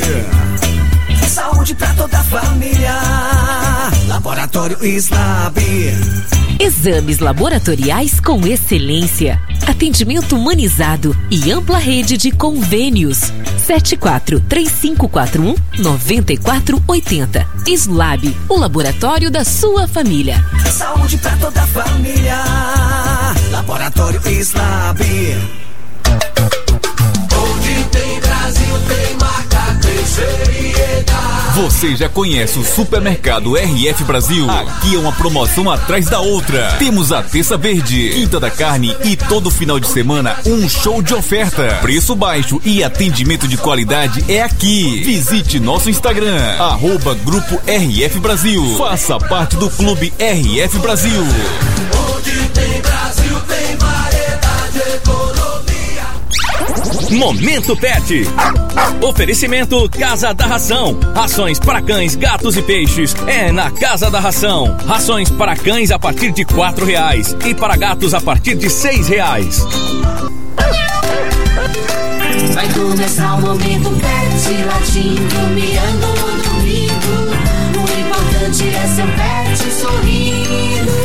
saúde pra toda a família. Laboratório Slab. Exames laboratoriais com excelência, atendimento humanizado e ampla rede de convênios. 74-3541-9480. Slab, o laboratório da sua família. Saúde pra toda a família. Laboratório Slab. Onde tem Brasil, tem marca, tem seriedade. Você já conhece o Supermercado RF Brasil? Aqui é uma promoção atrás da outra. Temos a Terça Verde, Quinta da Carne e todo final de semana um show de oferta. Preço baixo e atendimento de qualidade é aqui. Visite nosso Instagram, @Grupo RF Brasil. Faça parte do Clube RF Brasil. Onde tem Brasil, tem variedade, economia. Momento Pet. Oferecimento Casa da Ração. Rações para cães, gatos e peixes é na Casa da Ração. Rações para cães a partir de R$4 e para gatos a partir de R$6. Vai começar o Momento Pet, latindo, miando, dormindo. O importante é seu pet sorrindo.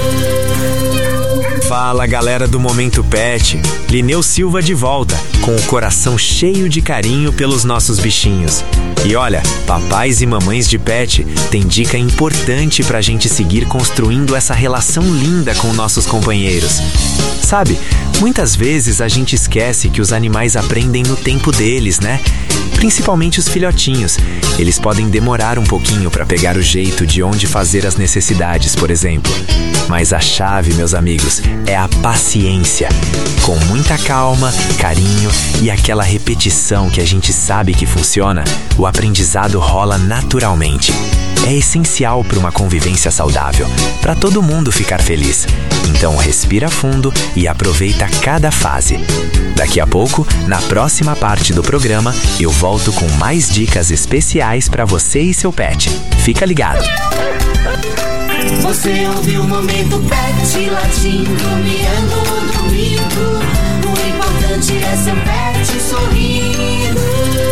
Fala galera do Momento Pet, Lineu Silva de volta, com o coração cheio de carinho pelos nossos bichinhos. E olha, papais e mamães de pet tem dica importante pra gente seguir construindo essa relação linda com nossos companheiros. Sabe, muitas vezes a gente esquece que os animais aprendem no tempo deles, né? Principalmente os filhotinhos. Eles podem demorar um pouquinho pra pegar o jeito de onde fazer as necessidades, por exemplo. Mas a chave, meus amigos, é a paciência. Com muita calma, carinho e aquela repetição que a gente sabe que funciona, o aprendizado rola naturalmente. É essencial para uma convivência saudável, para todo mundo ficar feliz. Então respira fundo e aproveita cada fase. Daqui a pouco, na próxima parte do programa, eu volto com mais dicas especiais para você e seu pet. Fica ligado! Você ouviu o Momento Pet, latindo, miando, dormindo. O importante é seu pet sorrindo.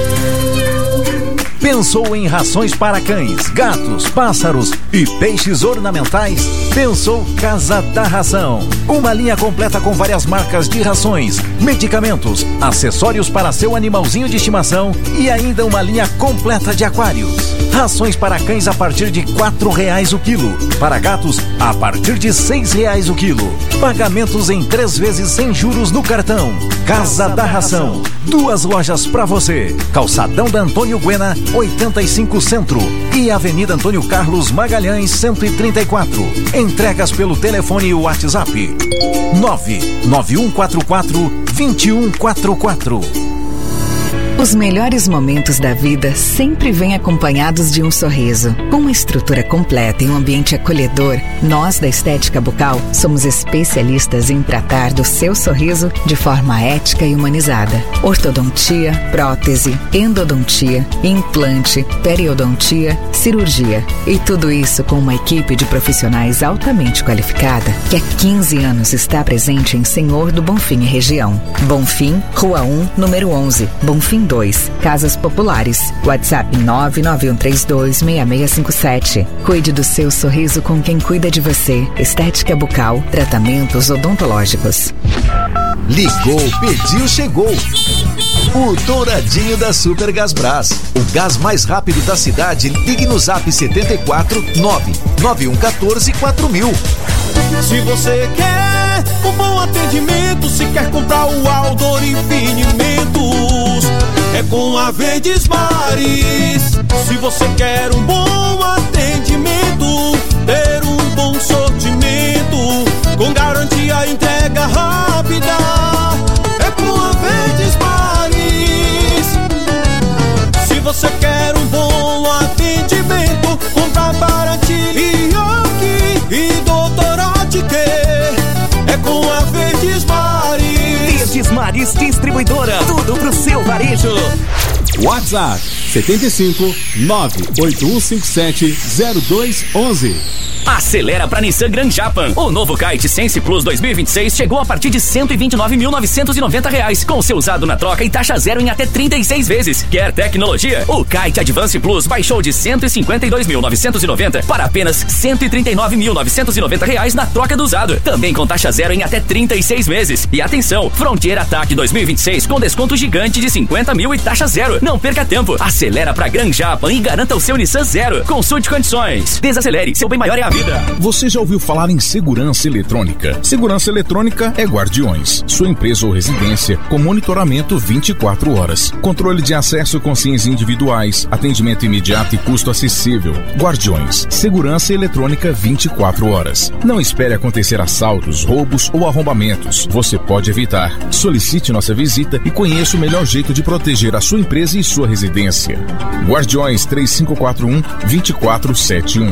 Pensou em rações para cães, gatos, pássaros e peixes ornamentais? Pensou Casa da Ração. Uma linha completa com várias marcas de rações, medicamentos, acessórios para seu animalzinho de estimação e ainda uma linha completa de aquários. Rações para cães a partir de R$4 o quilo. Para gatos, a partir de R$6 o quilo. Pagamentos em 3 vezes sem juros no cartão. Casa da Ração. 2 lojas para você. Calçadão da Antônio Guena, 85 Centro. E Avenida Antônio Carlos Magalhães, 134. Entregas pelo telefone e WhatsApp. 99144-2144. Os melhores momentos da vida sempre vêm acompanhados de um sorriso. Com uma estrutura completa e um ambiente acolhedor, Nós, da Estética Bucal, somos especialistas em tratar do seu sorriso de forma ética e humanizada. Ortodontia, prótese, endodontia, implante, periodontia, cirurgia. E tudo isso com uma equipe de profissionais altamente qualificada que há 15 anos está presente em Senhor do Bonfim e região. Bonfim, Rua 1, número 11, Bonfim 2, Casas Populares. WhatsApp 991326657. Cuide do seu sorriso com quem cuida de você. Estética Bucal, tratamentos odontológicos. Ligou, pediu, chegou. O Douradinho da Super Gasbras. O gás mais rápido da cidade. Ligue no Zap 74 99114 4000. Se você quer um bom atendimento, se quer comprar o Aldor Infinimentos, é com a Verdes Mares. Se você quer um bom atendimento, ter um bom sortimento, com garantia e entrega rápida, é com a Verdes Mares. Se você quer um bom atendimento, comprar baratinho e doutor Otker, é com a Verdes Mares. Verdes Mares Distribuidora, tudo pro seu varejo. WhatsApp 75 98157 0211. Acelera pra Nissan Grand Japan. O novo Kite Sense Plus 2026 chegou a partir de R$ 129.990, com seu usado na troca e taxa zero em até 36 vezes. Quer tecnologia? O Kite Advance Plus baixou de R$ 152.990 para apenas R$ 139.990 na troca do usado. Também com taxa zero em até 36 meses. E atenção, Frontier Attack 2026 com desconto gigante de 50 mil e taxa zero. Não perca tempo. Acelera pra Grand Japan e garanta o seu Nissan Zero. Consulte condições. Desacelere. Seu bem maior é a vida. Você já ouviu falar em segurança eletrônica? Segurança eletrônica é Guardiões, sua empresa ou residência com monitoramento 24 horas, controle de acesso com senhas individuais, atendimento imediato e custo acessível. Guardiões, segurança eletrônica 24 horas. Não espere acontecer assaltos, roubos ou arrombamentos. Você pode evitar. Solicite nossa visita e conheça o melhor jeito de proteger a sua empresa e sua residência. Guardiões 3541-2471.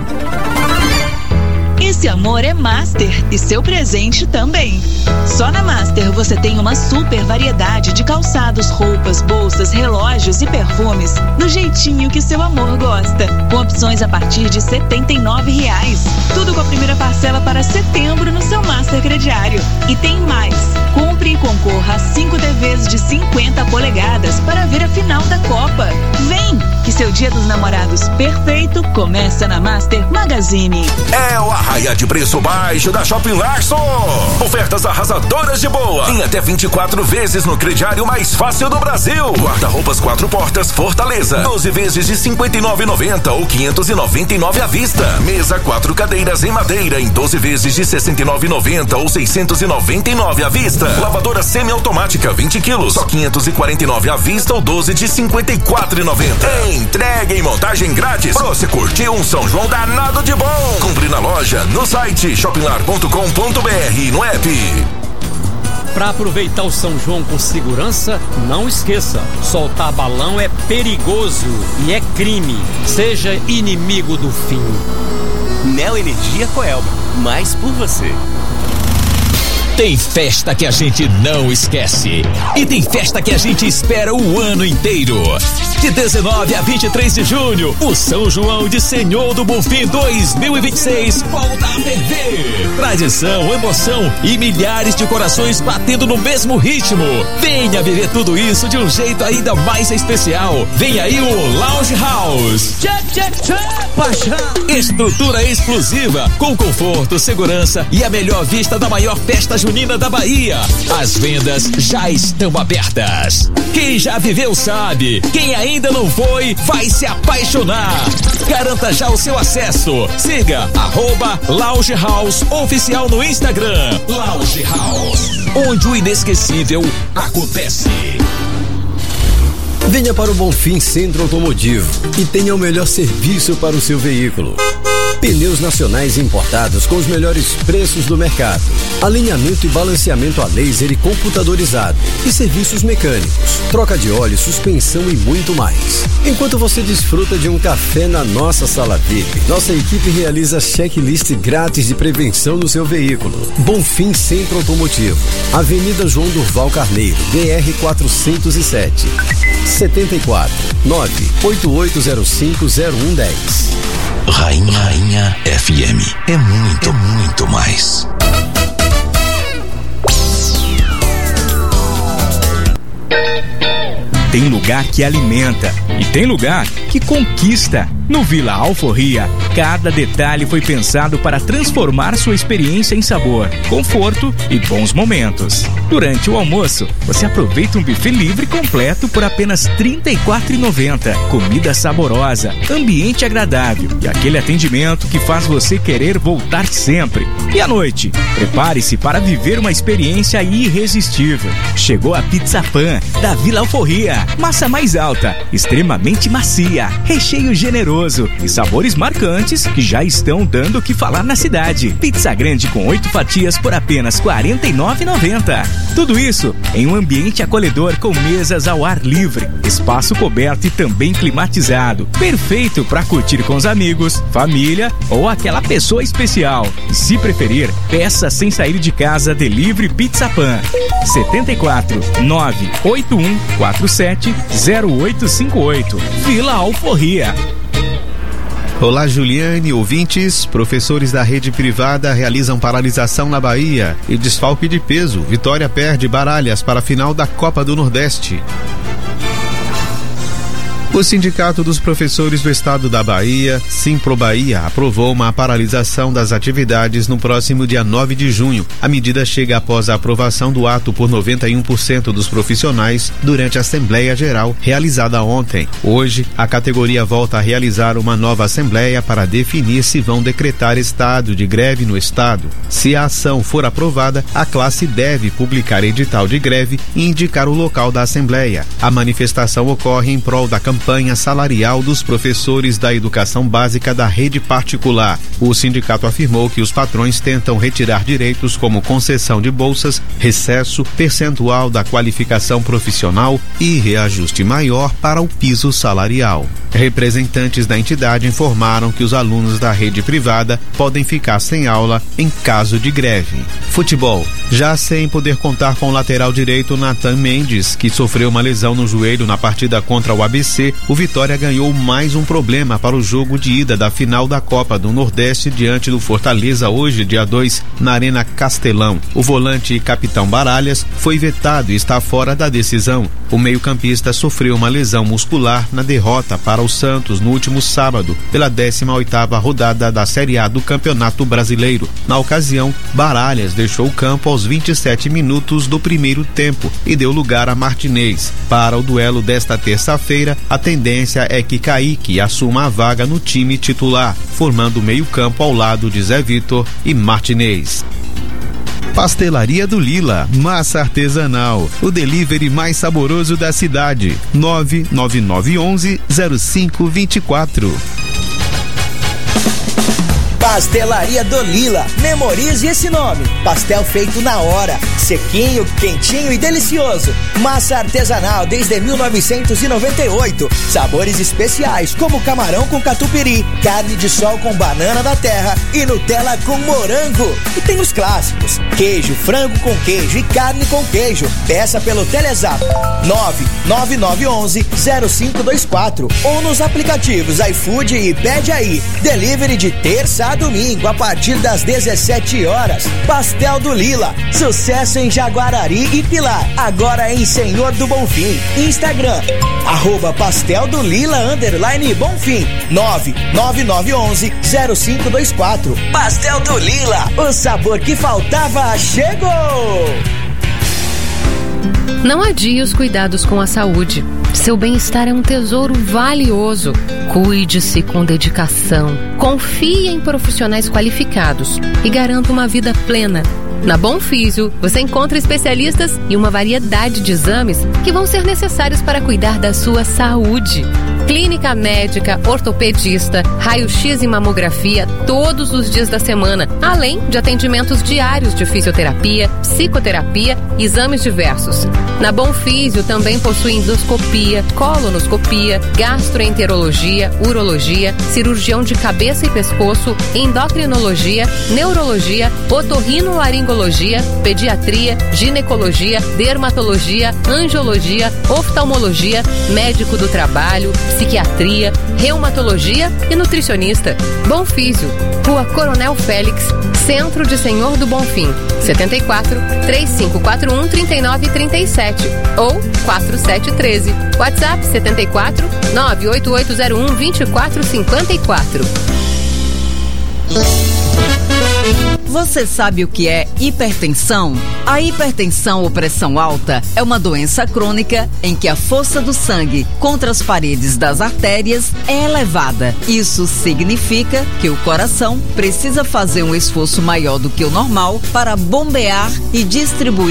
Esse amor é Master e seu presente também. Só na Master você tem uma super variedade de calçados, roupas, bolsas, relógios e perfumes do jeitinho que seu amor gosta, com opções a partir de R$ 79. Tudo com a primeira parcela para setembro no seu Master crediário. E tem mais. Compre e concorra a 5 TVs de 50 polegadas para ver a final da Copa. Vem, que seu Dia dos Namorados perfeito começa na Master Magazine. É o arraia de preço baixo da Shopping Larson. Ofertas arrasadoras de boa. Em até 24 vezes no crediário mais fácil do Brasil. Guarda-roupas 4 portas Fortaleza. 12 vezes de R$ 59,90 ou R$ 599 à vista. Mesa 4 cadeiras em madeira em 12 vezes de R$ 69,90 ou R$ 699 à vista. Lavadora semiautomática 20 quilos. Só R$ 549 à vista ou 12 de R$ 54,90. Entrega em montagem grátis. Pra você curtir um São João danado de bom. Compre na loja, no site shoppinglar.com.br e no app. Para aproveitar o São João com segurança, não esqueça, soltar balão é perigoso e é crime. Seja inimigo do fim. Neo Energia Coelba, mais por você. Tem festa que a gente não esquece. E tem festa que a gente espera o ano inteiro. De 19 a 23 de junho, o São João de Senhor do Bonfim 2026 volta a ferver. Tradição, emoção e milhares de corações batendo no mesmo ritmo. Venha viver tudo isso de um jeito ainda mais especial. Vem aí o Lounge House. Estrutura exclusiva, com conforto, segurança e a melhor vista da maior festa junina da Bahia. As vendas já estão abertas. Quem já viveu sabe. Quem ainda não foi, vai se apaixonar. Garanta já o seu acesso. Siga @Lounge House Oficial no Instagram. Lounge House, onde o inesquecível acontece. Venha para o Bonfim Centro Automotivo e tenha o melhor serviço para o seu veículo. Pneus nacionais importados com os melhores preços do mercado. Alinhamento e balanceamento a laser e computadorizado. E serviços mecânicos. Troca de óleo, suspensão e muito mais. Enquanto você desfruta de um café na nossa sala VIP, nossa equipe realiza checklist grátis de prevenção no seu veículo. Bonfim Centro Automotivo. Avenida João Durval Carneiro, BR 407. 74 988050110. Rainha FM é muito mais. Tem lugar que alimenta e tem lugar que conquista. No Vila Alforria, cada detalhe foi pensado para transformar sua experiência em sabor, conforto e bons momentos. Durante o almoço, você aproveita um buffet livre completo por apenas R$ 34,90. Comida saborosa, ambiente agradável e aquele atendimento que faz você querer voltar sempre. E à noite, prepare-se para viver uma experiência irresistível. Chegou a Pizza Pan da Vila Alforria. Massa mais alta, extremamente macia, recheio generoso e sabores marcantes que já estão dando o que falar na cidade. Pizza grande com 8 fatias por apenas R$ 49,90. Tudo isso em um ambiente acolhedor com mesas ao ar livre, espaço coberto e também climatizado. Perfeito para curtir com os amigos, família ou aquela pessoa especial. E se preferir, peça sem sair de casa Delivery Pizza Pan. 74 981 47 0858. Vila Alforria. Olá, Juliane, ouvintes. Professores da rede privada realizam paralisação na Bahia e desfalque de peso. Vitória perde Baralhas para a final da Copa do Nordeste. O Sindicato dos Professores do Estado da Bahia, Simprobahia, aprovou uma paralisação das atividades no próximo dia 9 de junho. A medida chega após a aprovação do ato por 91% dos profissionais durante a Assembleia Geral, realizada ontem. Hoje, a categoria volta a realizar uma nova assembleia para definir se vão decretar estado de greve no estado. Se a ação for aprovada, a classe deve publicar edital de greve e indicar o local da assembleia. A manifestação ocorre em prol da campanha salarial dos professores da educação básica da rede particular. O sindicato afirmou que os patrões tentam retirar direitos como concessão de bolsas, recesso, percentual da qualificação profissional e reajuste maior para o piso salarial. Representantes da entidade informaram que os alunos da rede privada podem ficar sem aula em caso de greve. Futebol. Já sem poder contar com o lateral direito Nathan Mendes, que sofreu uma lesão no joelho na partida contra o ABC, o Vitória ganhou mais um problema para o jogo de ida da final da Copa do Nordeste diante do Fortaleza hoje, dia 2, na Arena Castelão. O volante e capitão Baralhas foi vetado e está fora da decisão. O meio-campista sofreu uma lesão muscular na derrota para o Santos no último sábado, pela 18ª rodada da Série A do Campeonato Brasileiro. Na ocasião, Baralhas deixou o campo aos 27 minutos do primeiro tempo e deu lugar a Martinez. Para o duelo desta terça-feira, a tendência é que Kaique assuma a vaga no time titular, formando o meio-campo ao lado de Zé Vitor e Martinez. Pastelaria do Lila, massa artesanal, o delivery mais saboroso da cidade. 99911-0524. Pastelaria do Lila, memorize esse nome. Pastel feito na hora, sequinho, quentinho e delicioso. Massa artesanal desde 1998. Sabores especiais como camarão com catupiry, carne de sol com banana da terra e Nutella com morango. E tem os clássicos: queijo, frango com queijo e carne com queijo. Peça pelo Telezap 99911-0524 ou nos aplicativos iFood e Pede Aí. Delivery de terça a domingo a partir das 17 horas. Pastel do Lila, sucesso em Jaguarari e Pilar, agora em Senhor do Bonfim. Instagram @Pastel do Lila _Bonfim 99911-0524. Pastel do Lila, o sabor que faltava chegou! Não adie os cuidados com a saúde. Seu bem-estar é um tesouro valioso. Cuide-se com dedicação. Confie em profissionais qualificados e garanta uma vida plena. Na Bom Físio, você encontra especialistas e uma variedade de exames que vão ser necessários para cuidar da sua saúde. Clínica médica, ortopedista, raio-x e mamografia todos os dias da semana, além de atendimentos diários de fisioterapia, psicoterapia e exames diversos. Na Bom Físio também possui endoscopia, colonoscopia, gastroenterologia, urologia, cirurgião de cabeça e pescoço, endocrinologia, neurologia, otorrinolaringologia, pediatria, ginecologia, dermatologia, angiologia, oftalmologia, médico do trabalho, psiquiatria, reumatologia e nutricionista. Bom Físio, Rua Coronel Félix, Centro de Senhor do Bonfim, 74 3541 3937 ou 4713. WhatsApp 74 98801 2454. Você sabe o que é hipertensão? A hipertensão ou pressão alta é uma doença crônica em que a força do sangue contra as paredes das artérias é elevada. Isso significa que o coração precisa fazer um esforço maior do que o normal para bombear e distribuir